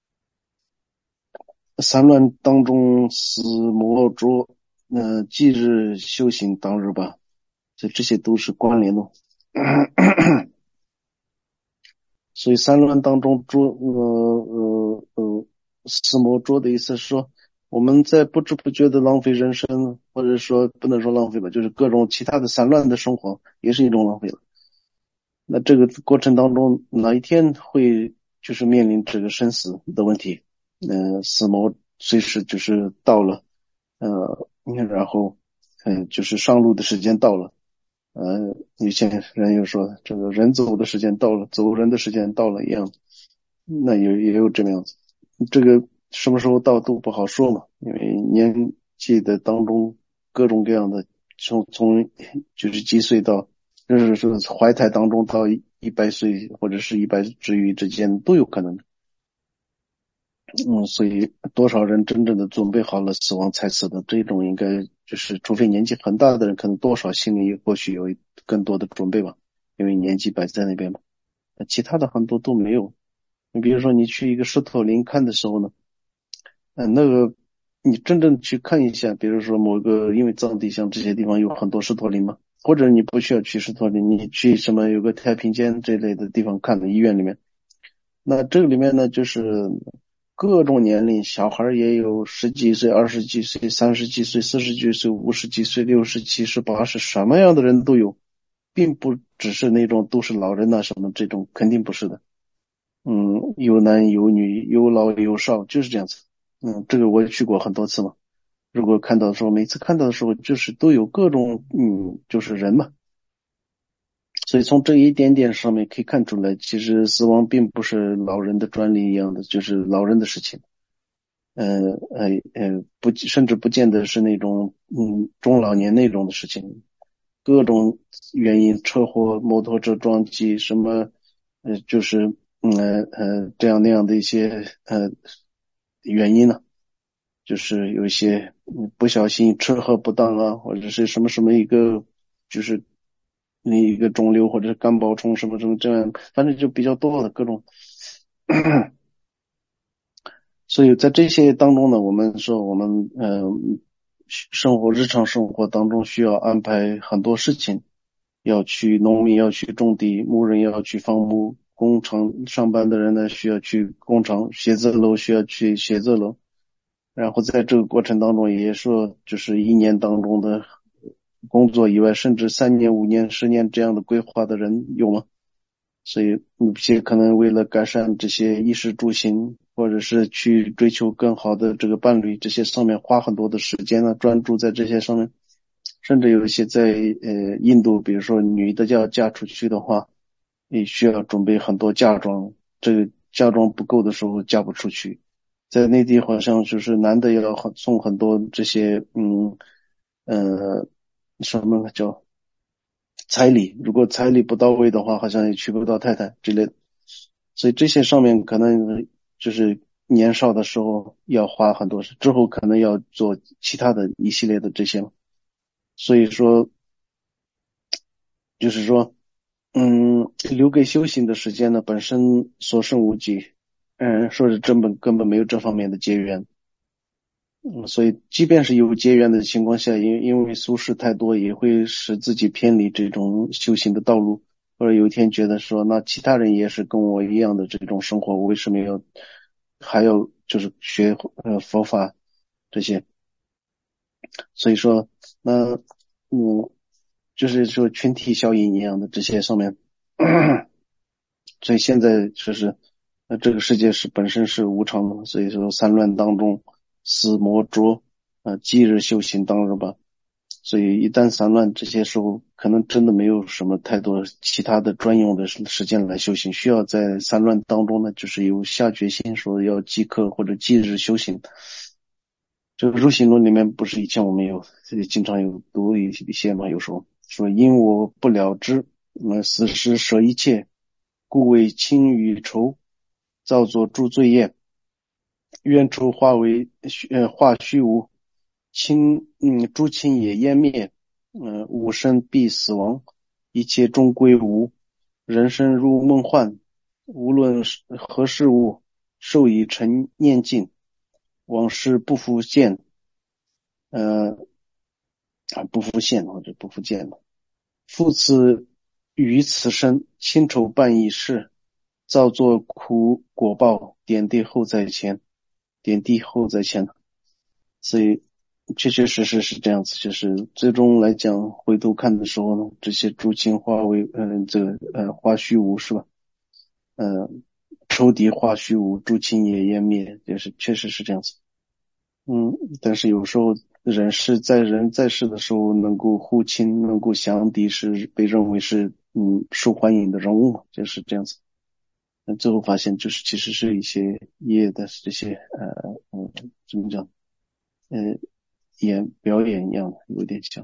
三乱当中思摩着，呃，即日修行当日吧，所以这些都是关联的。所以三乱当中捉呃呃呃思摩着的意思是说，我们在不知不觉的浪费人生，或者说不能说浪费吧，就是各种其他的散乱的生活也是一种浪费了。那这个过程当中哪一天会就是面临这个生死的问题，呃，死谋随时就是到了，呃，然后嗯，就是上路的时间到了，呃，有些人又说这个人走的时间到了，走人的时间到了一样，那也也有这么样子，这个什么时候到都不好说嘛，因为年纪的当中各种各样的，从从就是几岁到就是说怀胎当中到一百岁或者是一百之余之间都有可能的。嗯，所以多少人真正的准备好了死亡才死的这种，应该就是除非年纪很大的人，可能多少心里或许有更多的准备吧，因为年纪摆在那边嘛。其他的很多都没有。你比如说你去一个狮驼岭看的时候呢，嗯，那个你真正去看一下，比如说某个，因为藏地像这些地方有很多狮驼岭嘛，或者你不需要去狮驼岭，你去什么有个太平间这类的地方看的医院里面，那这个里面呢就是各种年龄，小孩也有十几岁、二十几岁、三十几岁、四十几岁、五十几岁、六十、七十、八十，什么样的人都有，并不只是那种都是老人呐、什么这种，肯定不是的。嗯，有男有女，有老有少，就是这样子。嗯，这个我也去过很多次嘛。如果看到的时候，每次看到的时候，就是都有各种，嗯，就是人嘛。所以从这一点点上面可以看出来，其实死亡并不是老人的专利一样的，就是老人的事情。呃呃呃，不，甚至不见得是那种，嗯，中老年那种的事情。各种原因，车祸、摩托车撞击，什么，呃，就是嗯呃呃这样那样的一些呃原因呢，就是有一些嗯不小心吃喝不当啊，或者是什么什么一个就是那一个肿瘤或者是肝包虫什么什么这样，反正就比较多的各种。所以在这些当中呢，我们说我们呃生活日常生活当中需要安排很多事情，要去农民要去种地，牧人要去放牧，工厂上班的人呢需要去工厂，写字楼需要去写字楼。然后在这个过程当中也说，就是一年当中的工作以外，甚至三年、五年、十年这样的规划的人有吗？所以有些可能为了改善这些衣食住行，或者是去追求更好的这个伴侣，这些上面花很多的时间呢，专注在这些上面。甚至有一些在呃印度，比如说女的要嫁出去的话，也需要准备很多嫁妆，这个嫁妆不够的时候嫁不出去。在内地好像就是男的要很送很多这些嗯呃什么叫彩礼，如果彩礼不到位的话，好像也娶不到太太之类的。所以这些上面可能就是年少的时候要花很多，之后可能要做其他的一系列的这些。所以说就是说嗯，留给修行的时间呢，本身所剩无几。嗯，说是根本根本没有这方面的结缘。嗯，所以即便是有结缘的情况下，因因为俗事太多，也会使自己偏离这种修行的道路。或者有一天觉得说，那其他人也是跟我一样的这种生活，我为什么要还要就是学呃佛法这些？所以说，那嗯，就是说群体效应一样的这些上面。所以现在就是呃这个世界是本身是无常的，所以说三乱当中死魔浊，呃即日修行当日吧。所以一旦散乱，这些时候可能真的没有什么太多其他的专用的时时间来修行，需要在散乱当中呢，就是有下决心说要即刻或者即日修行。这个入行论里面不是以前我们有经常有读一一些嘛，有时候说因我不了知，那死时舍一切，故为轻与愁，造作诸罪业，愿愁化为虚呃化虚无，轻嗯诸轻也湮灭，嗯、呃、吾生必死亡，一切终归无，人生如梦幻，无论是何事物，受已成念尽，往事不复见，呃啊不复现或者不复见了。复此于此生，亲仇半已逝，造作苦果报，点滴后在前，点滴后在前。所以确确实实是这样子，就是最终来讲，回头看的时候呢，这些诸情化为嗯、呃、这个呃化虚无是吧？呃，仇敌化虚无，诸情也湮灭，就是确实是这样子。嗯，但是有时候人是在人在世的时候能够护亲，能够降敌，是被认为是嗯受欢迎的人物嘛，就是这样子。那最后发现就是其实是一些业的这些呃嗯怎么讲呃演表演一样的，有点像。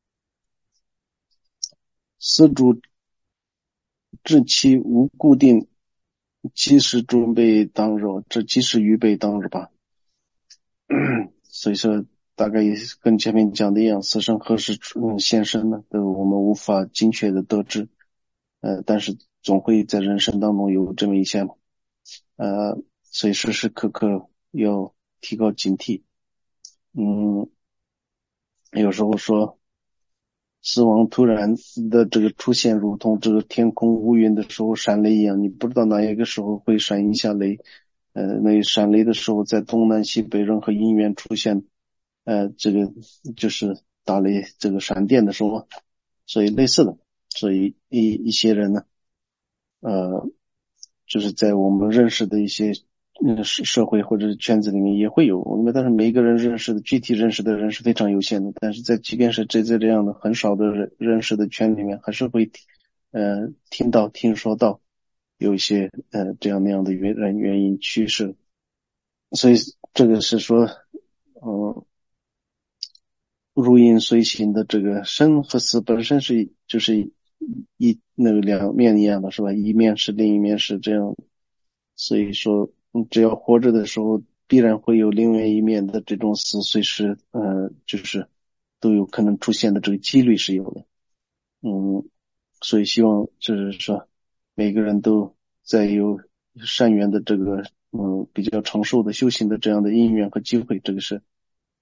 施主至期无固定，及时准备当日，这及时预备当日吧。所以说大概也是跟前面讲的一样，死生何时嗯现身呢，都我们无法精确的得知。呃，但是总会在人生当中有这么一些嘛。呃，所以时时刻刻要提高警惕。嗯，有时候说死亡突然的这个出现，如同这个天空乌云的时候闪雷一样，你不知道哪一个时候会闪一下雷。呃，那闪雷的时候，在东南西北任何因缘出现，呃，这个就是打雷这个闪电的时候，所以类似的，所以一一些人呢，呃，就是在我们认识的一些嗯社社会或者是圈子里面也会有，我们但是每一个人认识的具体认识的人是非常有限的，但是在即便是这在这样的很少的人认识的圈里面，还是会呃听到听说到有一些呃这样那样的原人原因趋势。所以这个是说，嗯，如影随形的这个生和死本身是就是一那个两面一样的是吧？一面是另一面是这样，所以说，嗯只要活着的时候，必然会有另外一面的这种死，随时呃就是都有可能出现的这个几率是有的。嗯，所以希望就是说每个人都在有善缘的这个嗯比较长寿的修行的这样的因缘和机会，这个是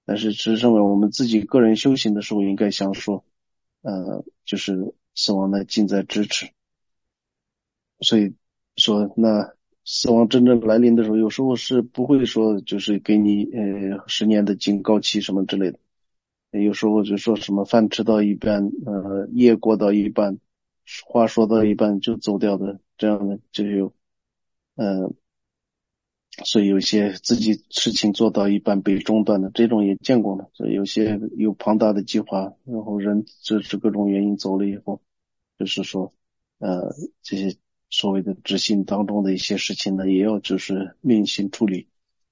但是只认为我们自己个人修行的时候，应该想说，呃，就是死亡的近在咫尺。所以说，那死亡真正来临的时候，有时候是不会说就是给你呃十年的警告期什么之类的，有时候就说什么饭吃到一半，呃，夜过到一半，话说到一半就走掉的，这样的就有，呃，所以有些自己事情做到一半被中断的这种也见过了，所以有些有庞大的计划，然后人这是各种原因走了以后，就是说，呃，这些所谓的执行当中的一些事情呢，也要就是另行处理。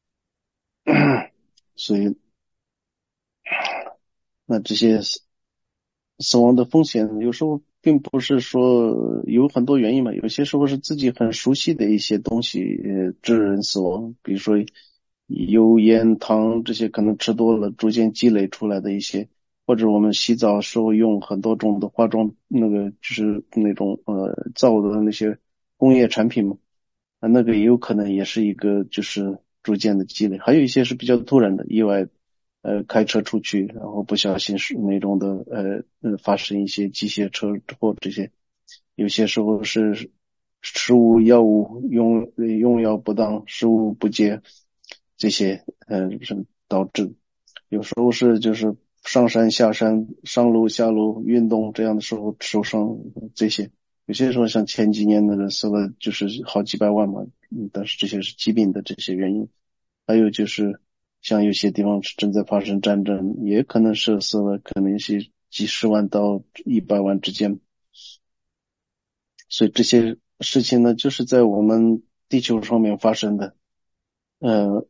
所以那这些死死亡的风险有时候并不是说有很多原因嘛，有些时候是自己很熟悉的一些东西，呃，致人死亡，比如说油盐糖这些可能吃多了，逐渐积累出来的一些，或者我们洗澡时候用很多种的化妆那个就是那种呃造的那些工业产品嘛，啊，那个也有可能也是一个就是逐渐的积累，还有一些是比较突然的意外，呃，开车出去，然后不小心是那种的呃呃发生一些机械车祸这些，有些时候是食物药物用呃用药不当，食物不洁这些呃是导致，有时候是就是上山下山、上路下路运动这样的时候受伤这些。有些时候像前几年那个死了就是好几百万嘛，嗯，但是这些是疾病的这些原因，还有就是像有些地方是正在发生战争，也可能是死了可能是几十万到一百万之间，所以这些事情呢，就是在我们地球上面发生的，呃，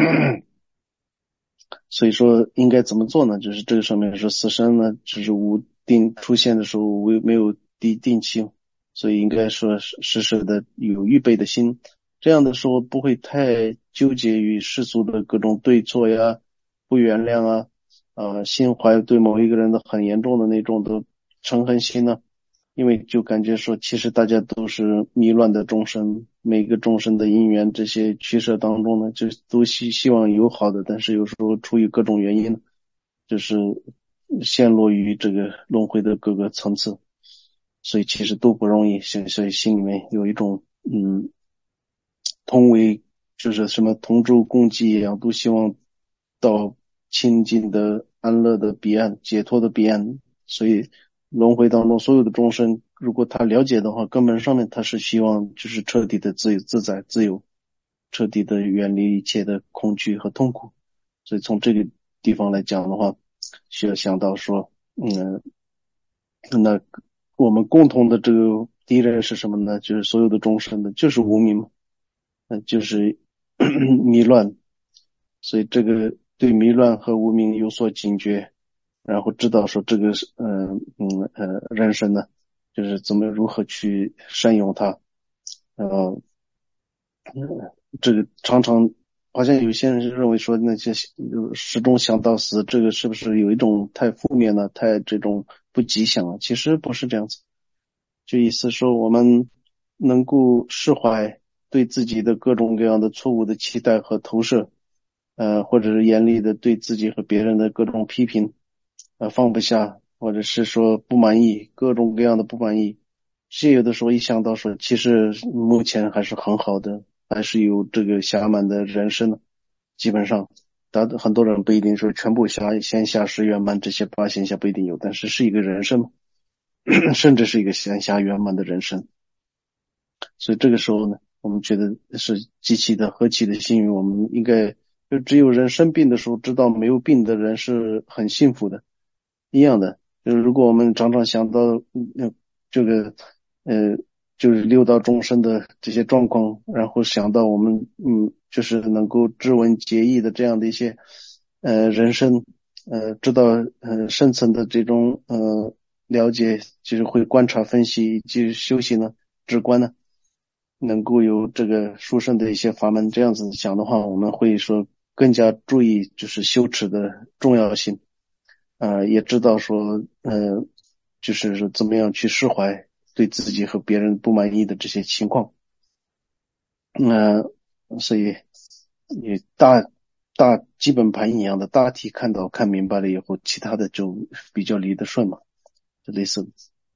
所以说应该怎么做呢？就是这个上面说死神呢，就是无定出现的时候没没有定定期，所以应该说是时时的有预备的心，这样的时候不会太纠结于世俗的各种对错呀、不原谅啊，呃，心怀对某一个人的很严重的那种的嗔恨心呢。因为就感觉说，其实大家都是迷乱的众生，每个众生的因缘这些取舍当中呢，就都希希望有好的，但是有时候出于各种原因呢，就是陷落于这个轮回的各个层次，所以其实都不容易，所以所以心里面有一种嗯同为就是什么同舟共济一样，都希望到清净的安乐的彼岸，解脱的彼岸。所以轮回当中所有的众生，如果他了解的话，根本上面他是希望就是彻底的自由自在自由，彻底的远离一切的恐惧和痛苦。所以从这个地方来讲的话，需要想到说，嗯，那我们共同的这个敌人是什么呢？就是所有的众生的，就是无明嘛。嗯，就是迷乱，所以这个对迷乱和无明有所警觉，然后知道说这个是嗯嗯呃人生呢，就是怎么如何去善用它，呃，嗯这个常常好像有些人是认为说那些呃始终想到死，这个是不是有一种太负面了，太这种不吉祥了？其实不是这样子。就意思说我们能够释怀对自己的各种各样的错误的期待和投射，呃，或者是严厉的对自己和别人的各种批评，呃，放不下，或者是说不满意，各种各样的不满意，这些有的时候一想到说，其实目前还是很好的，还是有这个暇满的人生的，基本上。大很多人不一定说全部暇闲暇是圆满，这些八闲暇不一定有，但是是一个人生嘛。甚至是一个闲暇圆满的人生。所以这个时候呢，我们觉得是极其的何其的幸运，我们应该就只有人生病的时候知道没有病的人是很幸福的。一样的，就是如果我们常常想到嗯这个呃就是六道众生的这些状况，然后想到我们嗯就是能够知闻解义的这样的一些呃人生，呃知道呃深层的这种呃了解，就是会观察分析以及修行呢直观呢，能够有这个殊胜的一些法门，这样子想的话，我们会说更加注意就是修持的重要性。呃，也知道说，呃，就是说怎么样去释怀对自己和别人不满意的这些情况。呃，所以也大大基本盘一样的，大体看到看明白了以后，其他的就比较离得顺嘛，就类似的。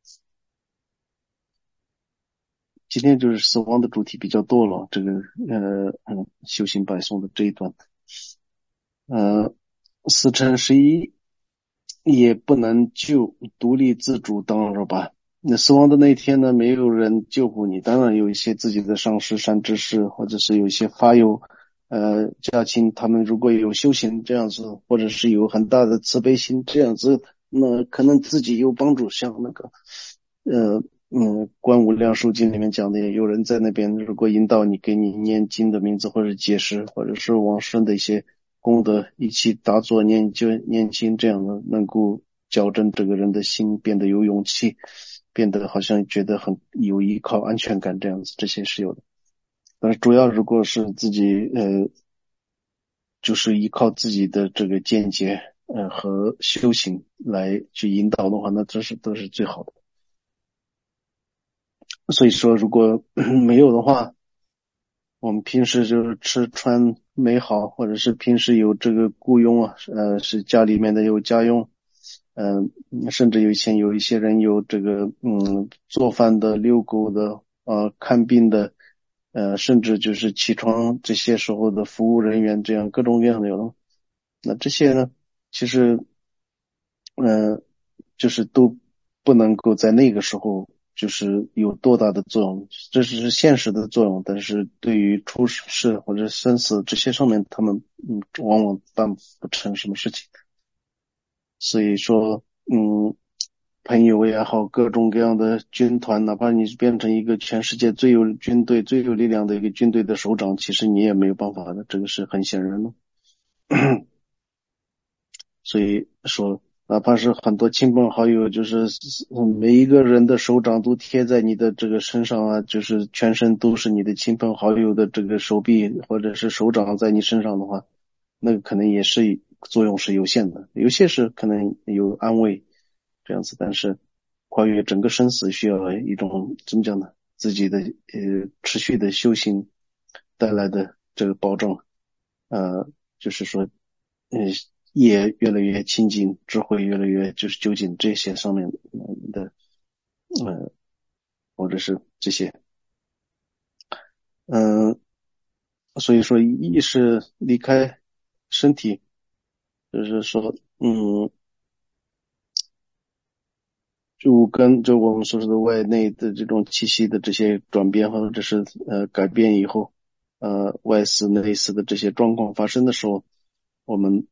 今天就是死亡的主题比较多了，这个呃嗯修行白诵的这一段，呃死诚十一也不能救，独立自主，当然吧。那死亡的那一天呢，没有人救护你，当然有一些自己的上师、善知识，或者是有一些法友、呃家亲，他们如果有修行这样子，或者是有很大的慈悲心这样子，那可能自己有帮助，像那个呃嗯《观无量寿经》里面讲的，有人在那边如果引导你，给你念经的名字，或者解释，或者是往生的一些功德，一起打坐念就念经，这样的能够矫正这个人的心，变得有勇气，变得好像觉得很有依靠、安全感这样子，这些是有的。但是主要如果是自己呃，就是依靠自己的这个见解呃和修行来去引导的话，那这是都是最好的。所以说，如果没有的话，我们平时就是吃穿美好，或者是平时有这个雇佣啊，呃，是家里面的有家用，嗯、呃，甚至有以前有一些人有这个嗯做饭的、遛狗的、呃看病的，呃，甚至就是起床这些时候的服务人员，这样各种各样的有的。那这些呢，其实嗯、呃，就是都不能够在那个时候就是有多大的作用，这只是现实的作用，但是对于出世或者生死这些上面，他们嗯往往办不成什么事情。所以说，嗯，朋友也好，各种各样的军团，哪怕你是变成一个全世界最有军队、最有力量的一个军队的首长，其实你也没有办法的，这个是很显然的。所以说，哪怕是很多亲朋好友，就是嗯每一个人的手掌都贴在你的这个身上啊，就是全身都是你的亲朋好友的这个手臂或者是手掌在你身上的话，那个可能也是作用是有限的。有些是可能有安慰这样子，但是跨越整个生死需要一种怎么讲呢？自己的呃持续的修行带来的这个保证。呃，就是说，嗯，业越来越亲近，智慧越来越就是究竟这些上面嗯的，呃，或者是这些，嗯、所以说意识离开身体，就是说，嗯，就跟就我们所说的外内的这种气息的这些转变，或者是呃改变以后，呃外思内思的这些状况发生的时候，我们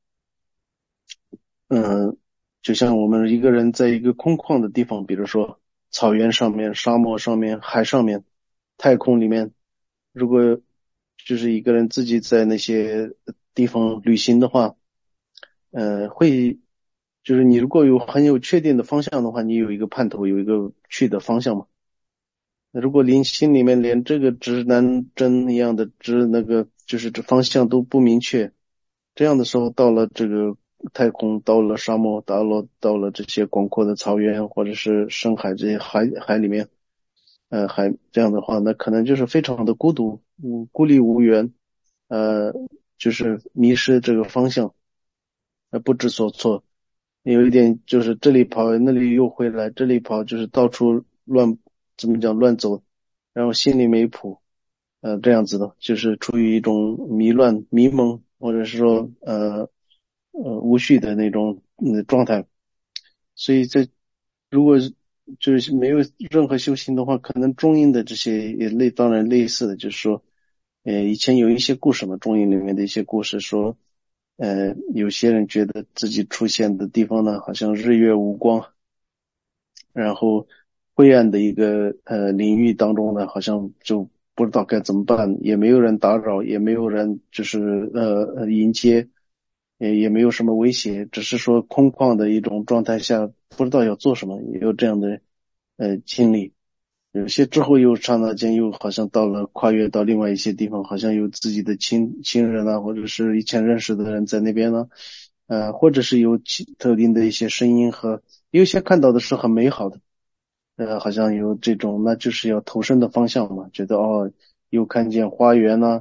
嗯，就像我们一个人在一个空旷的地方，比如说草原上面、沙漠上面、海上面、太空里面，如果就是一个人自己在那些地方旅行的话，呃，会就是你如果有很有确定的方向的话，你有一个盼头，有一个去的方向嘛。那如果连心里面连这个指南针一样的指那个就是这方向都不明确，这样的时候到了这个太空，到了沙漠，到了到了这些广阔的草原或者是深海这些海海里面，呃，海这样的话，那可能就是非常的孤独，嗯，孤立无援，呃，就是迷失这个方向，呃，不知所措。有一点就是这里跑那里又回来，这里跑就是到处乱，怎么讲乱走，然后心里没谱，呃，这样子的，就是处于一种迷乱、迷蒙，或者是说呃呃无序的那种嗯状态。所以这如果是就是没有任何修行的话，可能中印的这些也类当然类似的，就是说，呃，以前有一些故事嘛，中印里面的一些故事说，呃，有些人觉得自己出现的地方呢，好像日月无光，然后灰暗的一个呃领域当中呢，好像就不知道该怎么办，也没有人打扰，也没有人就是呃呃迎接，也也没有什么威胁，只是说空旷的一种状态下，不知道要做什么，也有这样的呃经历。有些之后又刹那间又好像到了跨越到另外一些地方，好像有自己的亲亲人啊，或者是以前认识的人在那边呢，呃，或者是有其特定的一些声音和有些看到的是很美好的，呃，好像有这种，那就是要投身的方向嘛，觉得哦，又看见花园呐、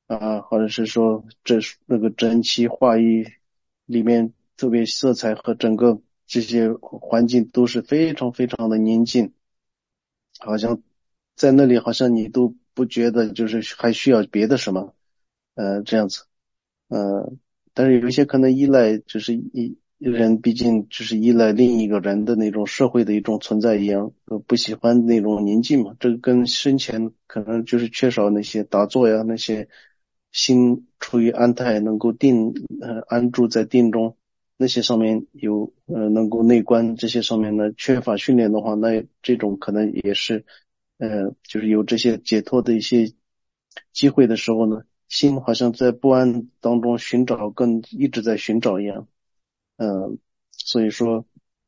啊，或者是说这那个整齐画意里面特别色彩和整个这些环境都是非常非常的宁静，好像在那里好像你都不觉得就是还需要别的什么，呃，这样子。呃，但是有一些可能依赖，就是一人毕竟就是依赖另一个人的那种社会的一种存在一样，呃，不喜欢那种宁静嘛。这个跟生前可能就是缺少那些打坐呀，那些心处于安泰，能够定，呃，安住在定中，那些上面有，呃，能够内观这些上面呢，缺乏训练的话，那这种可能也是，呃，就是有这些解脱的一些机会的时候呢。心好像在不安当中寻找，更一直在寻找一样。嗯，所以说，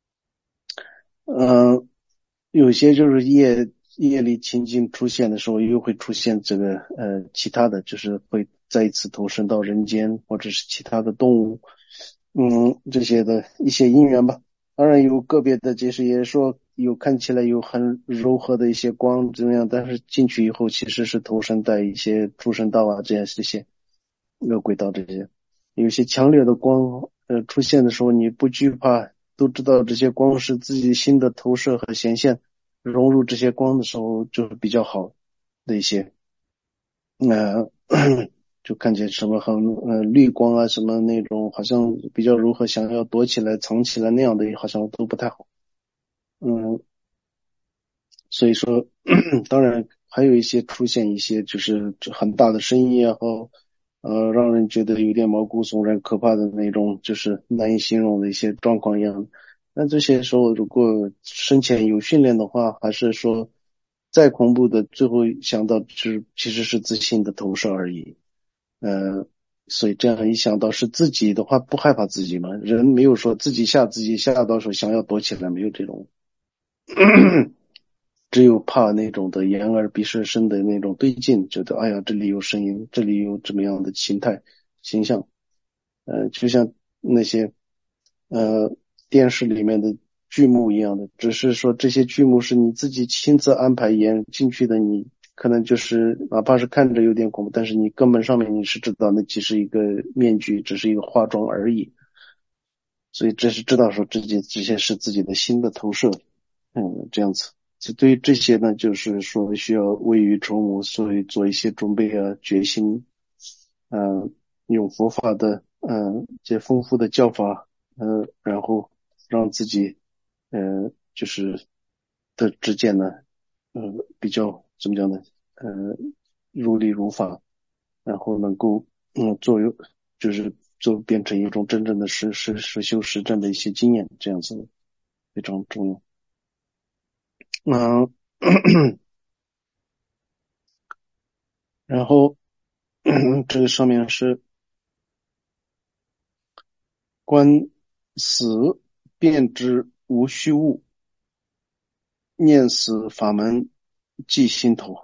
嗯，有些就是夜夜里情境出现的时候，又会出现这个呃其他的，就是会再一次投身到人间，或者是其他的动物，嗯，这些的一些因缘吧。当然有个别的解释也说有看起来有很柔和的一些光怎么样，但是进去以后其实是投身在一些畜生道啊这样这些。恶轨道这些，有些强烈的光呃出现的时候，你不惧怕，都知道这些光是自己心的投射和显现，融入这些光的时候就是比较好的一些，呃，就看见什么很呃绿光啊，什么那种好像比较柔和，想要躲起来藏起来那样的，好像都不太好。嗯，所以说，当然还有一些出现一些就是很大的声音也好，呃，让人觉得有点毛骨悚然、可怕的那种，就是难以形容的一些状况一样。那这些时候，如果生前有训练的话，还是说再恐怖的，最后想到是其实是自信的投射而已。呃，所以这样一想到是自己的话，不害怕自己吗？人没有说自己吓自己，吓到时候想要躲起来，没有这种。只有怕那种的眼耳鼻舌身的那种对劲，觉得哎呀这里有声音，这里有这么样的形态形象，呃，就像那些呃电视里面的剧目一样的，只是说这些剧目是你自己亲自安排演进去的，你可能就是哪怕是看着有点恐怖，但是你根本上面你是知道那只是一个面具，只是一个化妆而已，所以这是知道说这些这些是自己的新的投射。嗯，这样子。就对于这些呢，就是说需要未雨绸缪，所以做一些准备啊，决心，嗯、用佛法的，嗯、这丰富的教法，呃，然后让自己，呃，就是的之间呢，呃，比较怎么讲呢，呃，如理如法，然后能够，嗯，作为就是就变成一种真正的实实实修实证的一些经验，这样子非常重要。嗯，然后这个上面是观死辨之无虚物，念死法门即心头。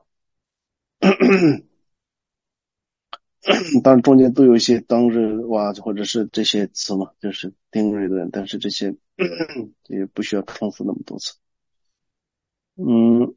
当然中间都有一些当日哇或者是这些词嘛，就是丁瑞的，但是这些也不需要重复那么多次。嗯，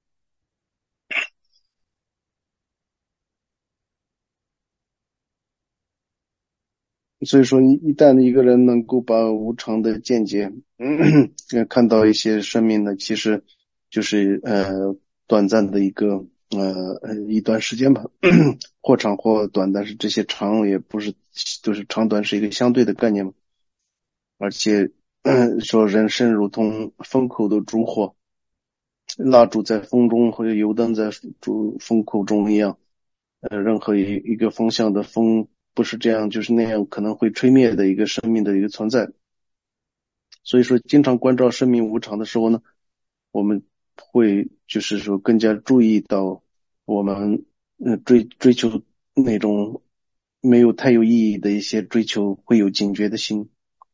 所以说一一旦一个人能够把无常的见解，嗯，看到一些生命呢，其实就是呃短暂的一个呃呃一段时间吧，或长或短，但是这些长也不是都是长短是一个相对的概念嘛，而且说人生如同风口的烛火，蜡烛在风中或者油灯在烛风口中一样，呃，任何一一个方向的风不是这样就是那样可能会吹灭的一个生命的一个存在。所以说，经常关照生命无常的时候呢，我们会就是说更加注意到我们呃追追求那种没有太有意义的一些追求，会有警觉的心。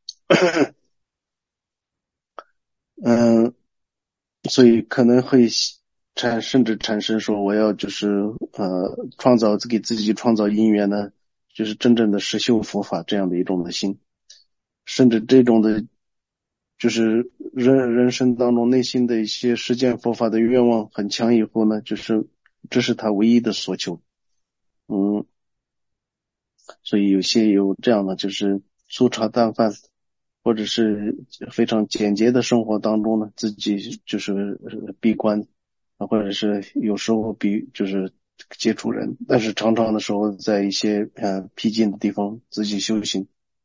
嗯，所以可能会产甚至产生说我要就是呃创造给自己创造因缘呢，就是真正的实修佛法这样的一种的心，甚至这种的，就是人人生当中内心的一些实践佛法的愿望很强以后呢，就是这是他唯一的所求。嗯， 所以有些有这样的就是粗茶淡饭，或者是非常简洁的生活当中呢，自己就是闭关，或者是有时候比就是接触人，但是常常的时候在一些呃僻静的地方自己修行。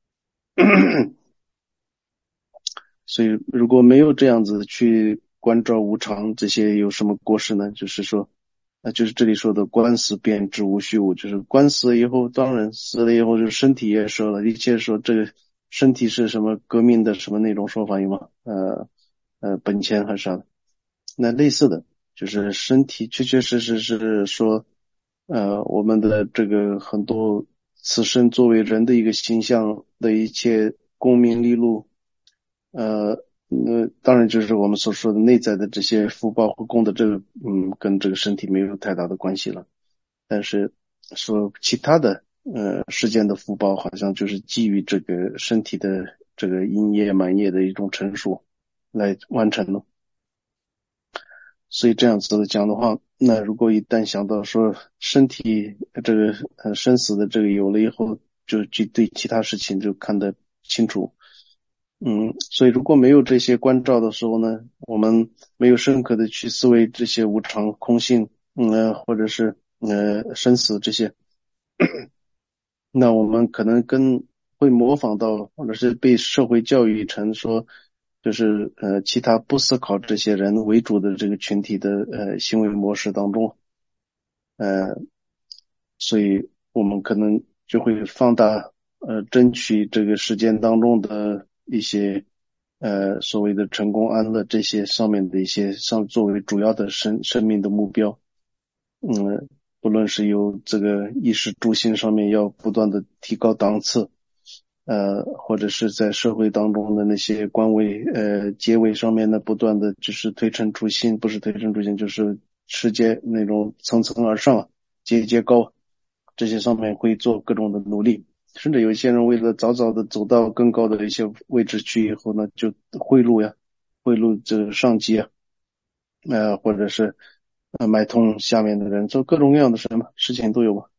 所以如果没有这样子去关照无常，这些有什么过失呢？就是说，那就是这里说的观死变之无虚无，就是观死了以后，当然死了以后就身体也折了，一切说这个身体是什么革命的什么那种说法有吗？呃呃，本钱还是啥的？那类似的，就是身体确确实实是说，呃，我们的这个很多此生作为人的一个形象的一切功名利禄。呃，那当然就是我们所说的内在的这些福报和功德，这个嗯，跟这个身体没有太大的关系了。但是说其他的呃世间的福报，好像就是基于这个身体的这个阴业满业的一种陈述来完成的。所以这样子的讲的话，那如果一旦想到说身体这个呃生死的这个有了以后，就就对其他事情就看得清楚。嗯，所以如果没有这些关照的时候呢，我们没有深刻的去思维这些无常、空性，嗯，呃或者是呃生死这些，那我们可能跟会模仿到，或者是被社会教育成说，就是呃其他不思考这些人为主的这个群体的呃行为模式当中，呃，所以我们可能就会放大呃争取这个时间当中的一些呃所谓的成功安乐这些上面的一些上作为主要的生生命的目标。嗯，不论是由这个衣食住行上面要不断的提高档次，呃，或者是在社会当中的那些官位呃阶位上面呢，不断的就是推陈出新，不是推陈出新，就是世界那种层层而上，节节高，这些上面会做各种的努力。甚至有一些人为了早早的走到更高的一些位置去以后呢，就贿赂呀，贿赂这个上级啊，呃，或者是呃买通下面的人，做各种各样的什么事情都有嘛。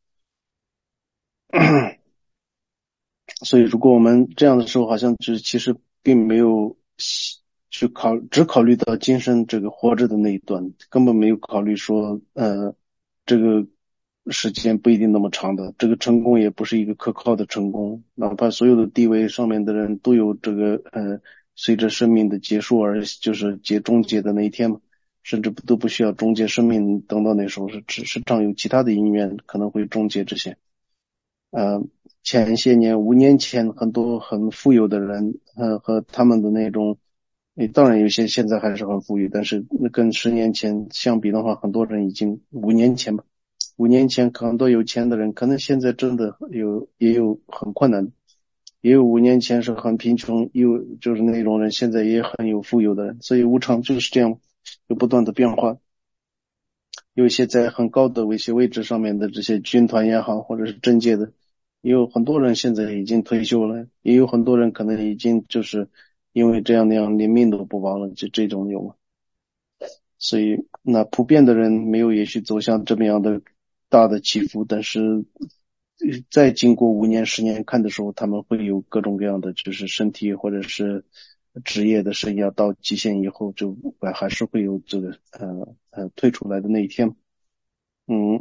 所以如果我们这样的时候，好像就是其实并没有去考只考虑到今生这个活着的那一段，根本没有考虑说呃这个时间不一定那么长的，这个成功也不是一个可靠的成功，哪怕所有的地位上面的人都有这个呃随着生命的结束而就是结终结的那一天嘛，甚至都不需要终结生命，等到那时候是只是常有其他的因缘可能会终结这些。呃，前些年，五年前，很多很富有的人，呃，和他们的那种，诶当然有些现在还是很富裕，但是跟十年前相比的话，很多人已经五年前吧，五年前很多有钱的人，可能现在真的有也有很困难，也有五年前是很贫穷，有就是那种人，现在也很有富有的人，所以无常就是这样，有不断的变化。有一些在很高的一些位置上面的这些军团也好，或者是政界的，也有很多人现在已经退休了，也有很多人可能已经就是因为这样那样连命都不保了，就这种有嘛。所以那普遍的人没有也许走向这么样的大的起伏，但是呃再经过五年十年看的时候，他们会有各种各样的就是身体或者是职业的生涯到极限以后，就还是会有这个呃呃退出来的那一天。嗯，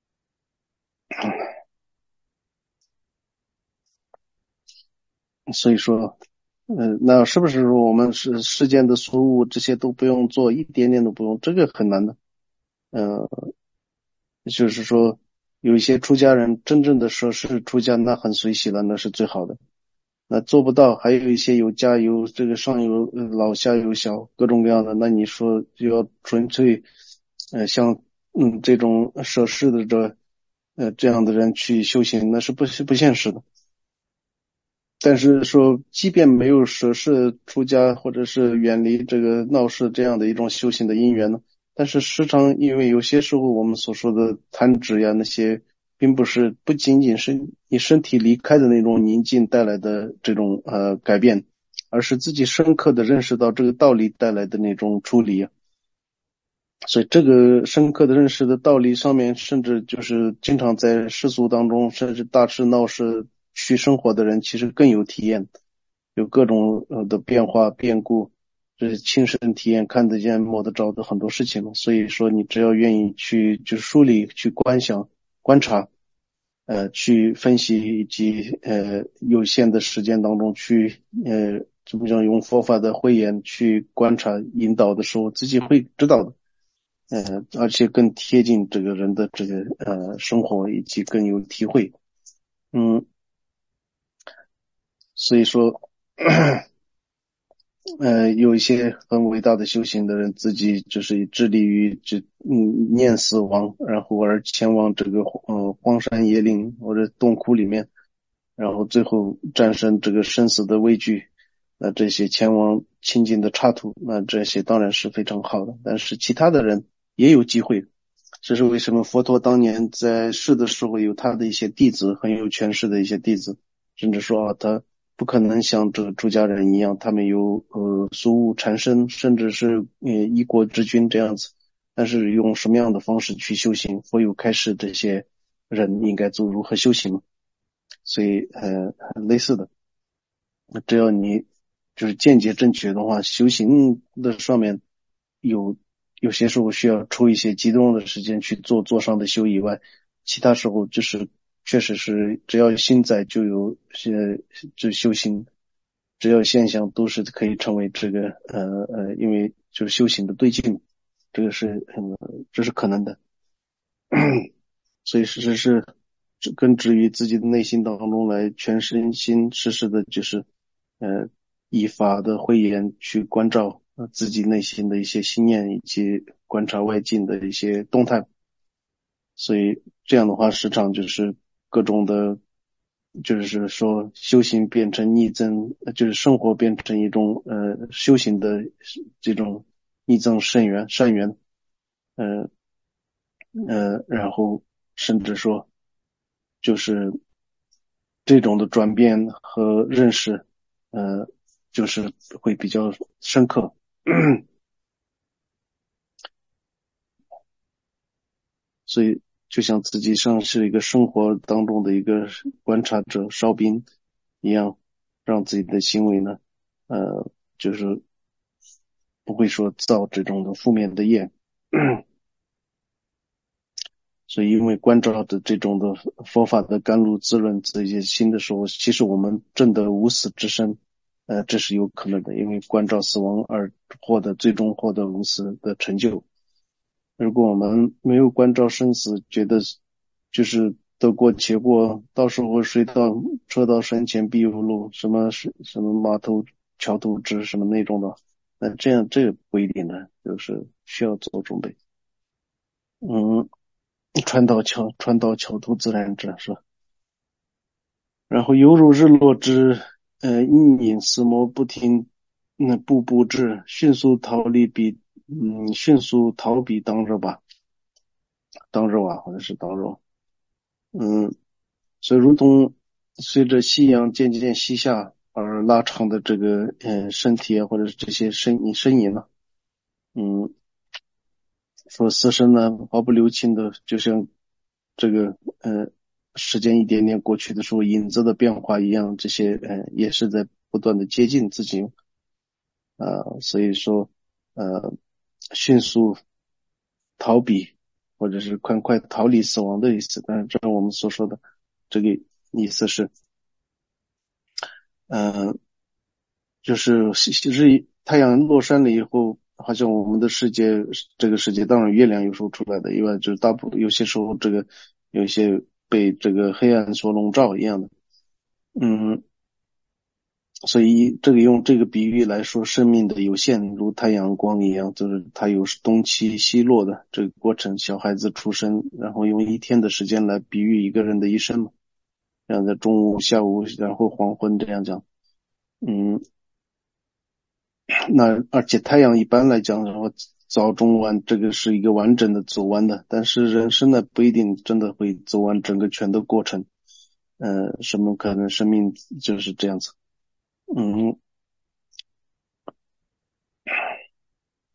所以说，呃，那是不是说我们是世间的俗务这些都不用做，一点点都不用，这个很难的。呃，就是说，有一些出家人真正的说是出家，那很随喜了，那是最好的。那做不到，还有一些有家有这个上有呃老下有小，各种各样的。那你说就要纯粹，呃，像嗯这种舍世的这呃这样的人去修行，那是不不现实的。但是说，即便没有舍世出家，或者是远离这个闹市这样的一种修行的因缘呢，但是时常因为有些时候我们所说的贪执呀那些，并不是不仅仅是你身体离开的那种宁静带来的这种呃改变，而是自己深刻的认识到这个道理带来的那种处理。 所以这个深刻的认识的道理上面，甚至就是经常在世俗当中，甚至大事闹市去生活的人，其实更有体验，有各种呃的变化变故，这是亲身体验看得见摸得着的很多事情嘛。所以说，你只要愿意去就是梳理、去观想、观察，呃，去分析，以及呃有限的时间当中去呃怎么讲，用佛法的慧眼去观察引导的时候，自己会知道的。呃，而且更贴近这个人的这个呃生活，以及更有体会。嗯，所以说，呃，有一些很伟大的修行的人，自己就是致力于这嗯念死亡，然后而前往这个呃荒山野岭或者洞窟里面，然后最后战胜这个生死的畏惧。那这些前往清净的刹土，那这些当然是非常好的。但是其他的人也有机会。这是为什么佛陀当年在世的时候有他的一些弟子，很有权势的一些弟子，甚至说啊他不可能像这个出家人一样，他们有呃俗务缠身，甚至是呃一国之君这样子。但是用什么样的方式去修行，佛有开示这些人应该做如何修行。所以呃类似的，只要你就是见解正确的话，修行的上面有有些时候需要抽一些集中的时间去做做上的修以外，其他时候就是确实是只要心在就有呃就修行，只要现象都是可以成为这个呃呃，因为就是修行的对境，这个是嗯这是可能的。所以实实是根植于自己的内心当中来，全身心实实的，就是呃，依法的慧眼去关照呃自己内心的一些心念，以及观察外境的一些动态。所以这样的话，时常就是各种的，就是说修行变成逆增，呃就是生活变成一种呃修行的这种逆增善缘善缘。呃呃，然后甚至说就是这种的转变和认识，呃，就是会比较深刻。所以就像自己像是一个生活当中的一个观察者、哨兵一样，让自己的行为呢，呃，就是不会说造这种的负面的业。所以因为关照的这种的佛法的甘露滋润这些心的时候，其实我们证得无死之身，呃，这是有可能的，因为关照死亡而获得最终获得无死的成就。如果我们没有关照生死，觉得就是得过且过，到时候水到车到山前必有路，什么是什么码头桥头直什么那种的，那这样这个不一定的，就是需要做准备。嗯，船到桥船到桥头自然直是吧？然后犹如日落之呃阴影，似磨不停，那步步至，迅速逃离彼嗯迅速逃避当热吧，当热啊，或者是当热。嗯，所以如同随着夕阳渐渐西下而拉长的这个呃身体啊，或者是这些身影身影呢，嗯，说死神呢毫不留情的，就像这个呃时间一点点过去的时候，影子的变化一样，这些呃也是在不断的接近自己啊、呃所以说呃迅速逃避或者是快快逃离死亡的意思。但是这我们所说的这个意思是，嗯、呃就是日太阳落山了以后，好像我们的世界，这个世界当然月亮有时候出来的，因为就是大部有些时候这个有一些被这个黑暗所笼罩一样的。嗯，所以这个用这个比喻来说，生命的有限如太阳光一样，就是它有东起西落的这个过程。小孩子出生，然后用一天的时间来比喻一个人的一生嘛，这样在中午、下午，然后黄昏这样讲。嗯，那而且太阳一般来讲，然后早中晚这个是一个完整的走完的，但是人生呢不一定真的会走完整个全的过程。呃，什么可能生命就是这样子。嗯，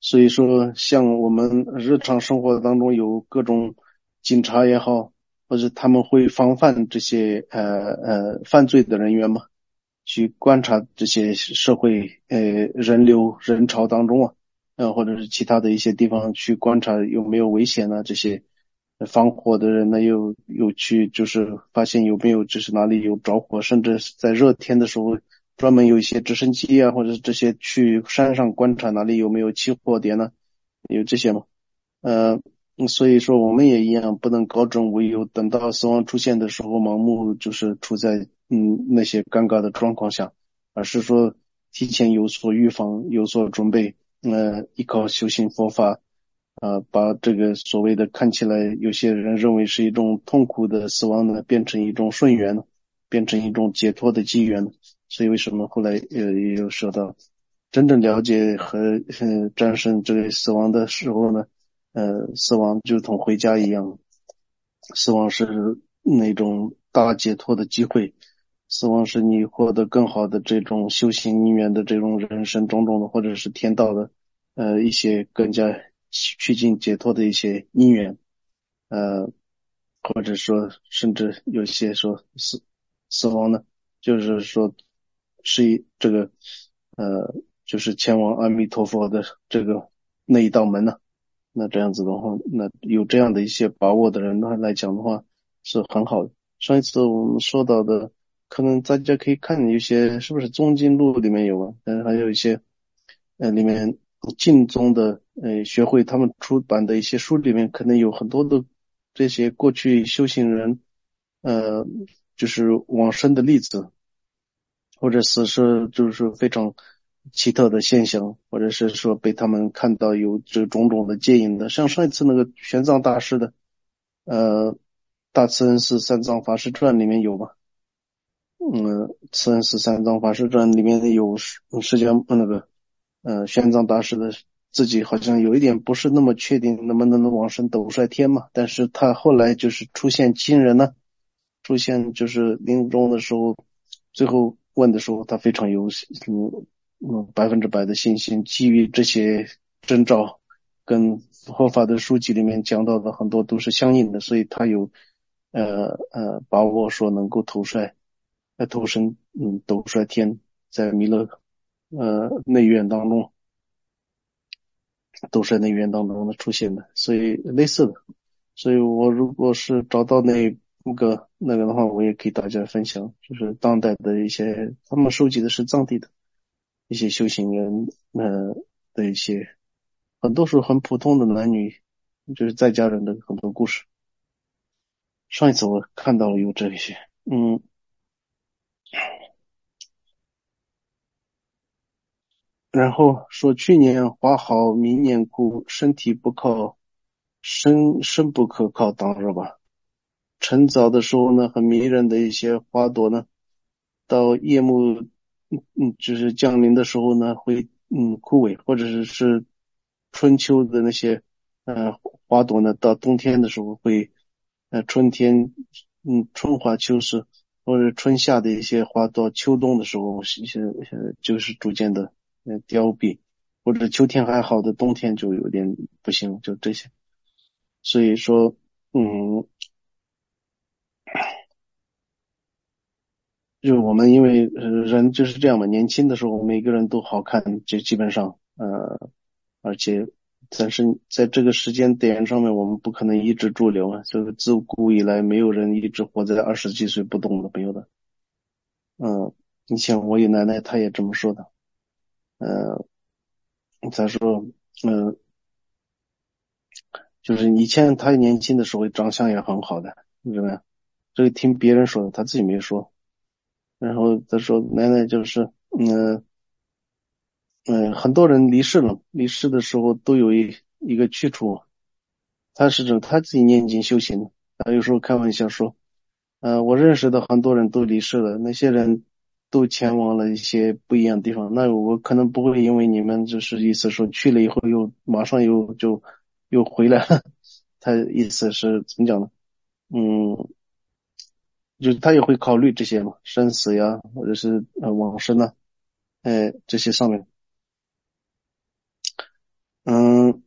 所以说像我们日常生活当中有各种警察也好，或者他们会防范这些呃呃犯罪的人员嘛，去观察这些社会呃人流人潮当中啊，呃或者是其他的一些地方去观察有没有危险啊，这些呃防火的人呢又又去就是发现有没有就是哪里有着火，甚至是在热天的时候专门有一些直升机啊，或者是这些去山上观察哪里有没有起火点呢，有这些嘛。呃，嗯所以说我们也一样，不能高枕无忧，等到死亡出现的时候，盲目就是处在嗯那些尴尬的状况下，而是说提前有所预防，有所准备，呃，依靠修行佛法，呃，把这个所谓的看起来有些人认为是一种痛苦的死亡呢，变成一种顺缘，变成一种解脱的机缘。所以为什么后来呃也有说到，真正了解和呃战胜这个死亡的时候呢？呃，死亡就同回家一样，死亡是那种大解脱的机会，死亡是你获得更好的这种修行因缘的这种人生种种的，或者是天道的，呃，一些更加趋近解脱的一些因缘，呃，或者说甚至有些说死死亡呢，就是说是一这个呃，就是前往阿弥陀佛的这个那一道门呢。那这样子的话，那有这样的一些把握的人呢来讲的话，是很好的。上一次我们说到的，可能大家可以看有些是不是宗经录里面有啊？嗯，还有一些呃里面净宗的呃学会他们出版的一些书里面，可能有很多的这些过去修行人呃就是往生的例子。或者是是就是说非常奇特的现象，或者是说被他们看到有这种种的接引的，像上一次那个玄奘大师的呃大慈恩寺三藏法师传里面有吧？嗯，慈恩寺三藏法师传里面有释释迦那个呃玄奘大师的自己好像有一点不是那么确定能不能往生斗率天嘛，但是他后来就是出现亲人呢，出现就是临终的时候，最后问的时候他非常有嗯嗯百分之百的信心，基于这些征兆跟佛法的书籍里面讲到的很多都是相应的，所以他有呃呃把握说能够投率。在投身嗯斗率天，在弥勒呃内院当中，斗率内院当中的出现的，所以类似的，所以我如果是找到那个那个的话，我也给大家分享，就是当代的一些他们收集的是藏地的一些修行人呃的一些，很多是很普通的男女，就是在家人的很多故事。上一次我看到了有这些，嗯。然后说去年花好，明年枯，身体不靠，身身不可靠，当着吧。晨早的时候呢，很迷人的一些花朵呢，到夜幕，嗯嗯，就是降临的时候呢，会嗯枯萎，或者是是春秋的那些呃花朵呢，到冬天的时候会，呃春天嗯春华秋实，或者春夏的一些花到秋冬的时候，一些呃就是逐渐的呃凋敝，或者秋天还好的，冬天就有点不行，就这些。所以说，嗯。就我们因为呃人就是这样嘛，年轻的时候每个人都好看，就基本上呃，而且但是在这个时间点上面，我们不可能一直驻留啊。这个自古以来没有人一直活在二十几岁不动的，没有的。嗯，以前我爷奶奶她也这么说的。呃，她说，呃，就是以前她年轻的时候长相也很好的，你知道吗？这个听别人说的，她自己没说。然后她说奶奶就是，嗯、嗯，很多人离世了，离世的时候都有一一个去处，他是指他自己念经修行的。他有时候开玩笑说，呃，我认识的很多人都离世了，那些人都前往了一些不一样的地方，那我可能不会因为你们就是意思说去了以后又马上又就又回来了，他意思是怎么讲呢？嗯，就是他也会考虑这些嘛，生死呀，或者是呃往生啊，呃这些上面。 嗯，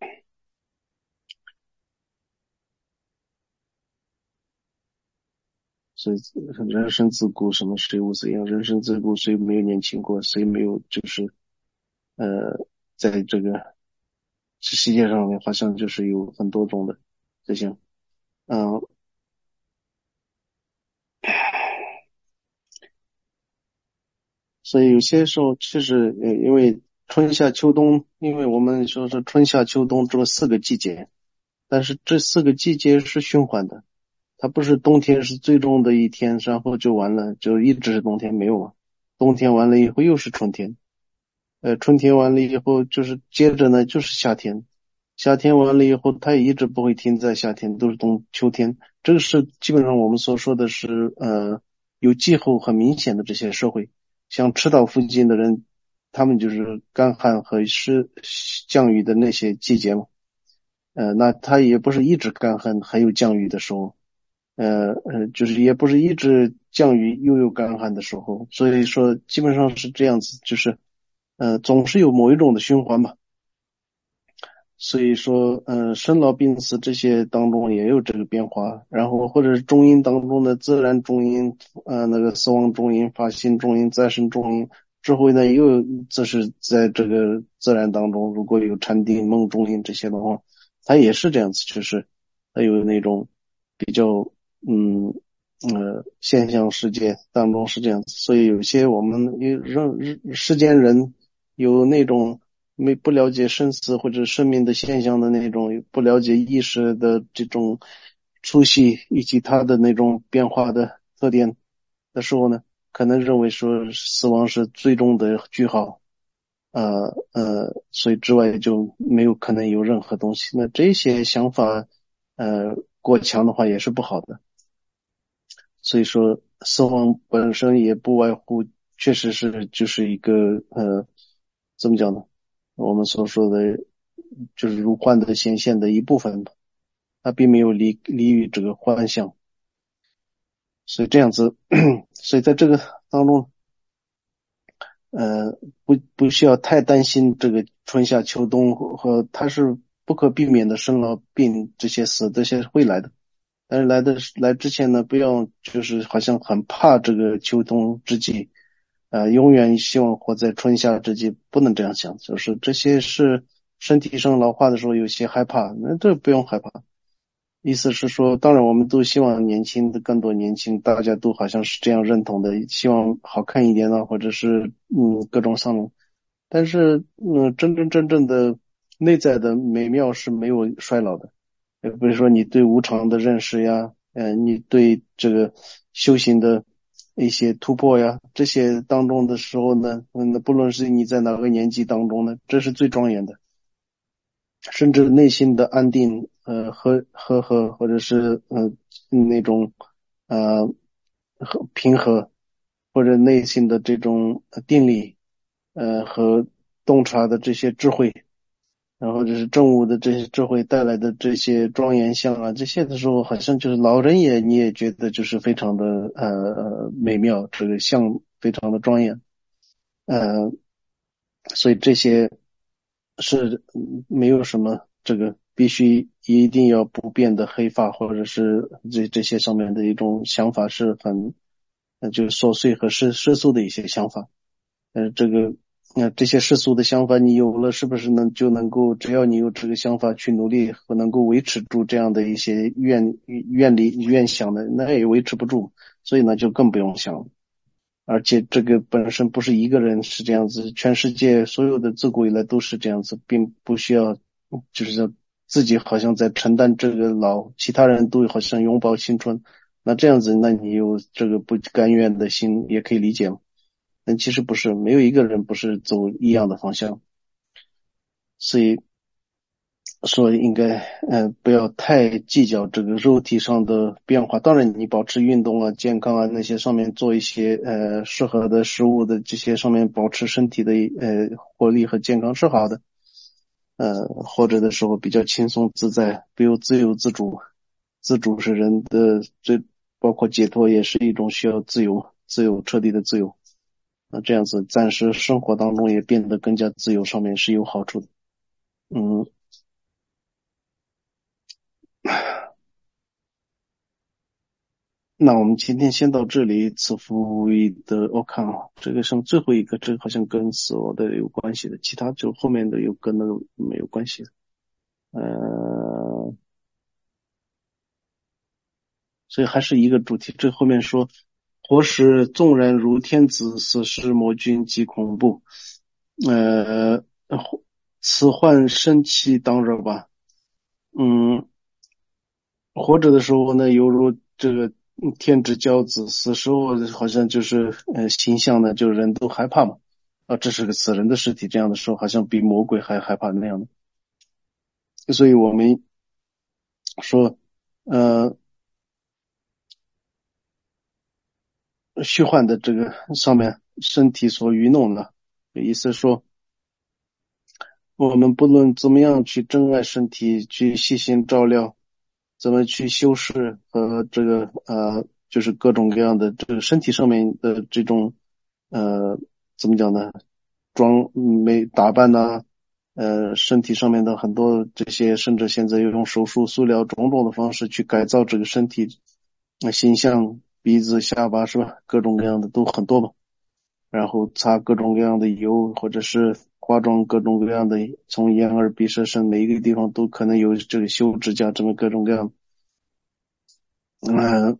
所以人生自古什么谁无死样，人生自古谁没有年轻过，谁没有就是呃，在这个这世界上面好像就是有很多种的这些，嗯，所以有些时候确实，呃，因为春夏秋冬，因为我们说是春夏秋冬这么四个季节，但是这四个季节是循环的，它不是冬天是最终的一天，然后就完了，就一直是冬天，没有啊。冬天完了以后又是春天，呃，春天完了以后就是接着呢就是夏天，夏天完了以后它也一直不会停在夏天，都是冬秋天。这个是基本上我们所说的是呃有气候很明显的这些社会，像赤道附近的人，他们就是干旱和湿降雨的那些季节嘛。呃，那它也不是一直干旱还有降雨的时候，呃呃，就是也不是一直降雨又有干旱的时候，所以说基本上是这样子，就是呃总是有某一种的循环嘛。所以说，呃，生老病死这些当中也有这个变化，然后或者是中阴当中的自然中阴，呃，那个死亡中阴、发心中阴、再生中阴之后呢，又这是在这个自然当中，如果有禅定、梦中阴这些的话，它也是这样子，就是它有那种比较，嗯呃，现象世界当中是这样子，所以有些我们有让世间人有那种。没不了解生死或者生命的现象的那种，不了解意识的这种粗细以及它的那种变化的特点的时候呢，可能认为说死亡是最终的句号，呃呃，所以之外就没有可能有任何东西。那这些想法，呃，过强的话也是不好的。所以说，死亡本身也不外乎，确实是就是一个呃，怎么讲呢？我们所说的，就是如幻的显现的一部分吧，它并没有离离于这个幻象，所以这样子，所以在这个当中，呃，不不需要太担心这个春夏秋冬和和它是不可避免的生老病这些死这些会来的。但是来的来之前呢，不要就是好像很怕这个秋冬之际，呃，永远希望活在春夏之际，不能这样想，就是这些是身体上老化的时候有些害怕，那这不用害怕。意思是说，当然我们都希望年轻的更多年轻，大家都好像是这样认同的，希望好看一点呢，或者是嗯各种上但是，嗯，真真正正的内在的美妙是没有衰老的。呃，比如说你对无常的认识呀，呃，你对这个修行的一些突破呀，这些当中的时候呢，嗯，不论是你在哪个年纪当中呢，这是最庄严的。甚至内心的安定，呃，和和和或者是呃那种呃和平和，或者内心的这种呃定力，呃和洞察的这些智慧，然后就是正悟的这些智慧带来的这些庄严相啊，这些的时候，好像就是老人也你也觉得就是非常的呃呃美妙，这个像非常的庄严，呃，所以这些是嗯没有什么这个必须一定要不变的黑发，或者是这这些上面的一种想法是很，呃就是琐碎和世世俗的一些想法。呃，这个呃这些世俗的想法你有了，是不是能就能够只要你有这个想法去努力和能够维持住这样的一些愿愿力愿想的，那也维持不住，所以呢就更不用想了。而且这个本身不是一个人是这样子，全世界所有的自古以来都是这样子，并不需要，就是自己好像在承担这个老，其他人都好像拥抱青春，那这样子，那你有这个不甘愿的心也可以理解嘛。但其实不是，没有一个人不是走一样的方向，所以说应该呃不要太计较这个肉体上的变化。当然，你保持运动啊、健康啊那些上面做一些呃适合的食物的这些上面保持身体的呃活力和健康是好的。呃，活着的时候比较轻松自在，不由自由自主。自主是人的最包括解脱也是一种需要自由、自由彻底的自由。那这样子暂时生活当中也变得更加自由，上面是有好处的。 嗯，那我们今天先到这里。此夫为的，我看啊，这个剩最后一个，这个好像跟死亡的有关系的，其他就后面的有跟那个没有关系的。呃，所以还是一个主题。这后面说，活时纵然如天子，死时魔君极恐怖。呃，此患生气当热吧。嗯，活着的时候呢，犹如这个嗯天之骄子；死时候好像就是呃形象呢，就人都害怕嘛。啊，这是个死人的尸体，这样的时候好像比魔鬼还害怕那样的。所以我们说，呃，虚幻的这个上面身体所愚弄的，意思说，我们不论怎么样去珍爱身体，去细心照料，怎么去修饰和这个呃，就是各种各样的这个身体上面的这种呃，怎么讲呢？装美打扮呐、呃，身体上面的很多这些，甚至现在又用手术、塑料种种的方式去改造这个身体，那形象、鼻子、下巴是吧？各种各样的都很多嘛。然后擦各种各样的油，或者是化妆各种各样的，从眼耳鼻舌身每一个地方都可能有这个修指甲，这么各种各样。嗯，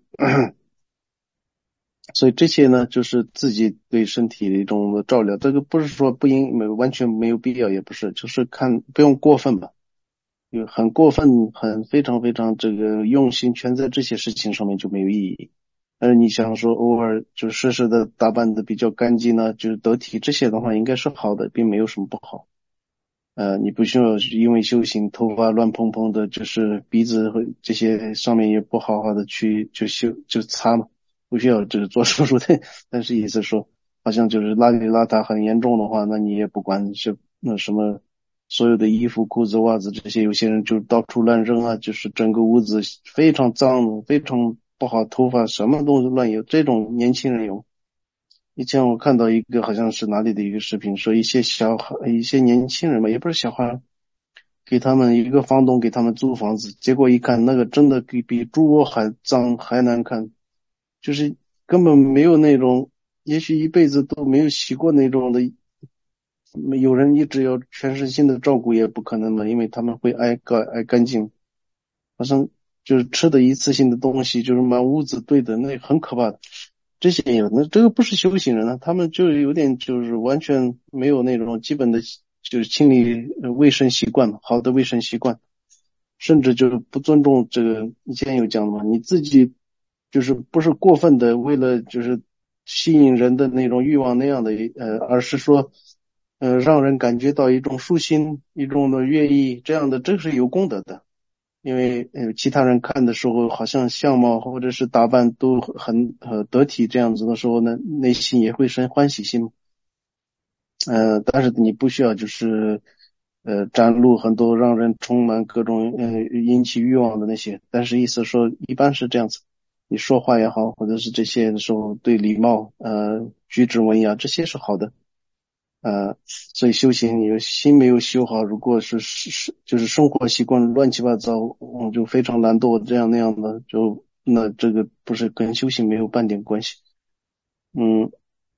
所以这些呢，就是自己对身体的一种照料。这个不是说不应没完全没有必要，也不是，就是看不用过分吧。因为很过分，很非常非常这个用心全在这些事情上面就没有意义。但是你想说偶尔就适时的打扮的比较干净呢，就是得体，这些的话应该是好的，并没有什么不好。呃，你不需要因为修行头发乱蓬蓬的，就是鼻子和这些上面也不好好的去就修就擦嘛，不需要这个做手术的。但是意思说，好像就是邋里邋遢很严重的话，那你也不管是那什么，所有的衣服、裤子、袜子这些，有些人就到处乱扔啊，就是整个屋子非常脏，非常不好，头发什么东西乱有，这种年轻人有。以前我看到一个好像是哪里的一个视频，说一些小孩、一些年轻人嘛，也不是小孩，给他们一个房东给他们租房子，结果一看那个真的比比猪窝还脏还难看，就是根本没有那种，也许一辈子都没有洗过那种的，有人一直要全身心的照顾也不可能的，因为他们会爱干爱干净，好像就是吃的一次性的东西，就是满屋子堆的，那很可怕的。这些有，那这个不是修行人啊，他们就有点就是完全没有那种基本的，就是清理呃卫生习惯，好的卫生习惯，甚至就是不尊重这个。以前有讲的嘛，你自己就是不是过分的为了就是吸引人的那种欲望那样的，呃，而是说，呃，让人感觉到一种舒心，一种的悦意，这样的，这是有功德的。因为呃其他人看的时候，好像相貌或者是打扮都很呃得体这样子的时候呢，内心也会生欢喜心。呃，但是你不需要就是呃展露很多让人充满各种呃引起欲望的那些。但是意思说，一般是这样子，你说话也好，或者是这些的时候对礼貌呃举止文雅这些是好的。呃，所以修行你心没有修好，如果是是是就是生活习惯乱七八糟，嗯，就非常懒惰这样那样的，就那这个不是跟修行没有半点关系。嗯，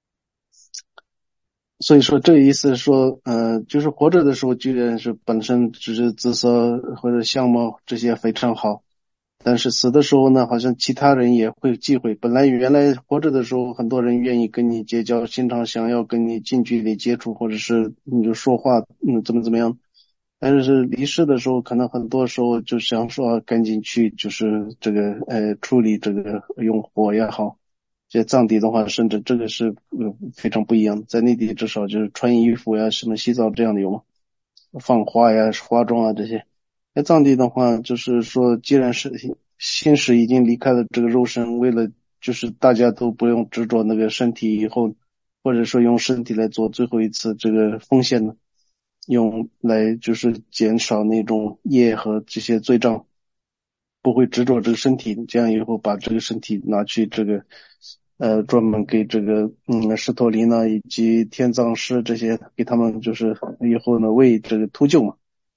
所以说这个意思是说，呃，就是活着的时候，居然是本身只是姿色或者相貌这些非常好，但是死的时候呢，好像其他人也会忌讳。本来原来活着的时候，很多人愿意跟你结交，经常想要跟你近距离接触，或者是你就说话，嗯，怎么怎么样。但是离世的时候，可能很多时候就想说赶紧去，就是这个呃处理这个用火也好。这藏地的话，甚至这个是呃非常不一样的，在内地至少就是穿衣服呀、什么洗澡这样的有吗？放花呀、化妆啊这些。在藏地的话，就是说，既然是心识已经离开了这个肉身，为了就是大家都不用执着那个身体以后，或者说用身体来做最后一次这个奉献呢，用来就是减少那种业和这些罪障，不会执着这个身体，这样以后把这个身体拿去这个呃专门给这个嗯狮驼林呢以及天葬师这些给他们就是以后呢为这个秃鹫嘛。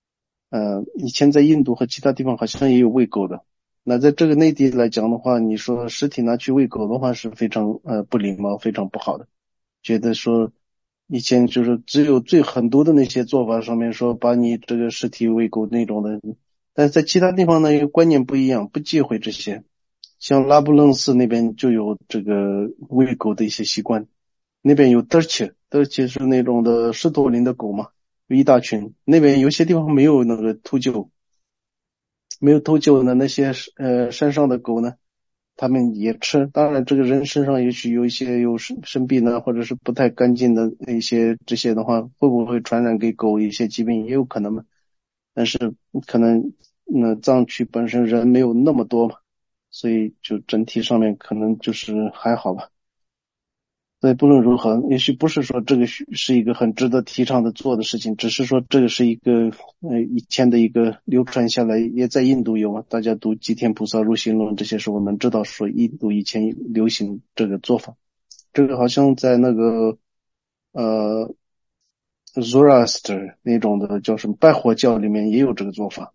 呃，以前在印度和其他地方好像也有喂狗的。那在这个内地来讲的话，你说尸体拿去喂狗的话是非常呃不礼貌、非常不好的。觉得说以前就是只有最狠毒的那些做法上面说把你这个尸体喂狗那种的，但是在其他地方呢，观念不一样，不忌讳这些。像拉卜楞寺那边就有这个喂狗的一些习惯，那边有德切，德切是那种的狮驼林的狗嘛，有一大群。那边有些地方没有那个秃鹫，没有秃鹫呢，那些呃山上的狗呢，他们也吃。当然，这个人身上也许有一些有生生病呢，或者是不太干净的一些这些的话，会不会传染给狗一些疾病也有可能嘛。但是可能那藏区本身人没有那么多嘛，所以就整体上面可能就是还好吧。所以不论如何，也许不是说这个是是一个很值得提倡的做的事情，只是说这个是一个呃以前的一个流传下来，也在印度有嘛。大家读《吉田菩萨入行论》，这些时候能知道说印度以前流行这个做法。这个好像在那个呃 Zoroaster 那种的叫什么拜火教里面也有这个做法。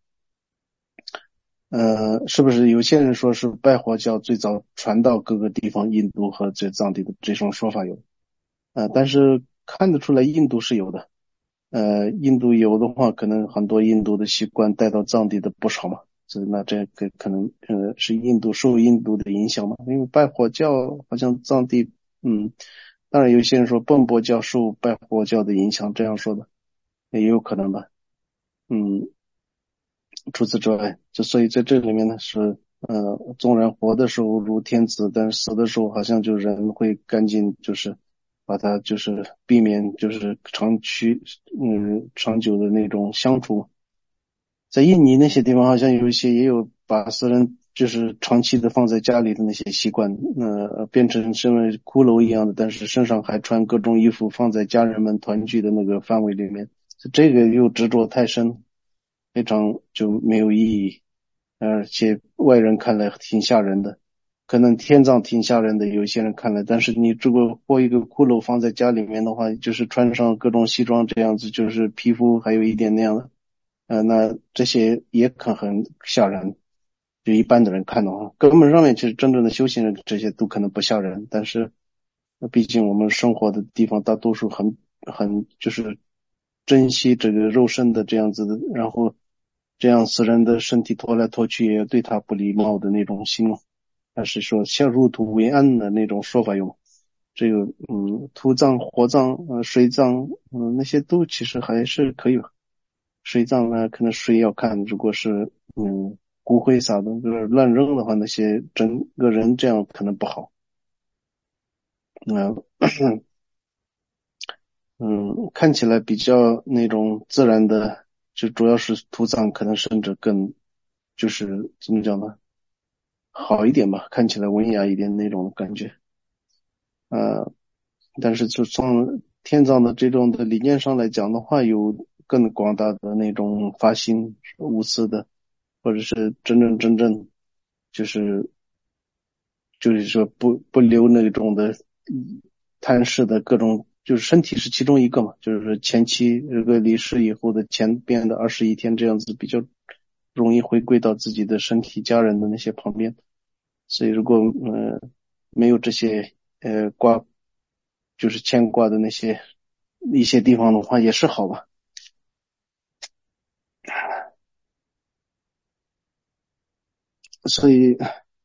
呃，是不是有些人说是拜火教最早传到各个地方，印度和这藏地的这种说法有？呃，但是看得出来印度是有的。呃，印度有的话，可能很多印度的习惯带到藏地的不少嘛。所以那这个可能呃是印度受印度的影响嘛？因为拜火教好像藏地，嗯，当然有些人说蹦钵教受拜火教的影响，这样说的也有可能吧。嗯，除此之外，就所以在这里面呢是呃，纵然活的时候如天子，但是死的时候好像就人会赶紧就是把它就是避免就是长期嗯长久的那种相处。在印尼那些地方好像有一些也有把死人就是长期的放在家里的那些习惯，呃，变成身为骷髅一样的，但是身上还穿各种衣服放在家人们团聚的那个范围里面，这个又执着太深，非常就没有意义，而且外人看来挺吓人的。可能天葬挺吓人的，有一些人看来，但是你如果活一个骷髅放在家里面的话，就是穿上各种西装这样子，就是皮肤还有一点那样的。呃，那这些也可很吓人，就一般的人看的话，根本上面其实真正的修行人这些都可能不吓人，但是毕竟我们生活的地方大多数很很就是珍惜这个肉身的这样子的，然后这样死人的身体拖来拖去也对他不礼貌的那种心，还是说像入土为安的那种说法有。这个嗯，土葬、火葬、呃，水葬，嗯，那些都其实还是可以吧。水葬呢，可能水要看，如果是嗯骨灰啥的，就是乱扔的话，那些整个人这样可能不好。嗯嗯，看起来比较那种自然的，就主要是土葬，可能甚至更就是怎么讲呢，好一点吧，看起来文雅一点那种感觉。呃，但是就从天葬的这种的理念上来讲的话，有更广大的那种发心无私的，或者是真真正正就是就是说不不留那种的嗯贪视的各种，就是身体是其中一个嘛，就是前期这个离世以后的前边的二十一天这样子比较容易回归到自己的身体、家人的那些旁边。所以如果呃没有这些呃挂就是牵挂的那些一些地方的话，也是好吧。所以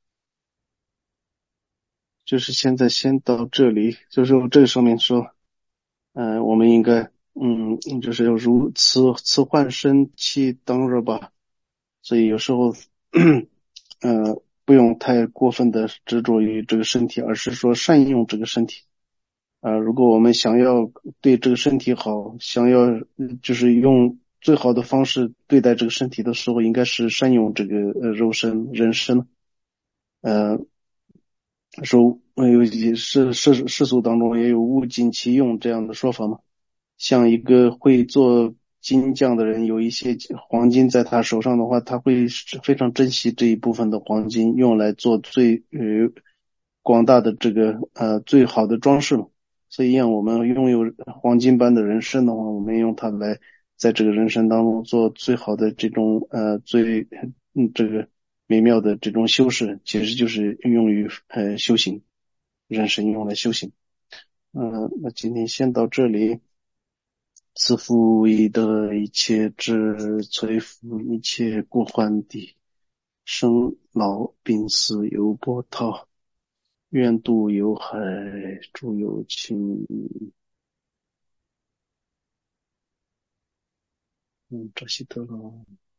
就是现在先到这里，就是这个上面说，嗯、呃我们应该嗯就是要如此此换生气当热吧。所以有时候呃不用太过分的执着于这个身体，而是说善用这个身体。啊、如果我们想要对这个身体好，想要嗯就是用最好的方式对待这个身体的时候，应该是善用这个呃肉身人身。呃，说呃有些世世世俗当中也有物尽其用这样的说法嘛。像一个会做金匠的人，有一些黄金在他手上的话，他会非常珍惜这一部分的黄金，用来做最呃广大的这个呃最好的装饰嘛。所以，让我们拥有黄金般的人生的话，我们用它来在这个人生当中做最好的这种呃最嗯这个美妙的这种修饰，其实就是运用于呃修行，人生用来修行。嗯、那今天先到这里。自负唯的一切智，摧伏一切过患的，生老病死由波涛，愿度有海诸有情。嗯，扎西德勒。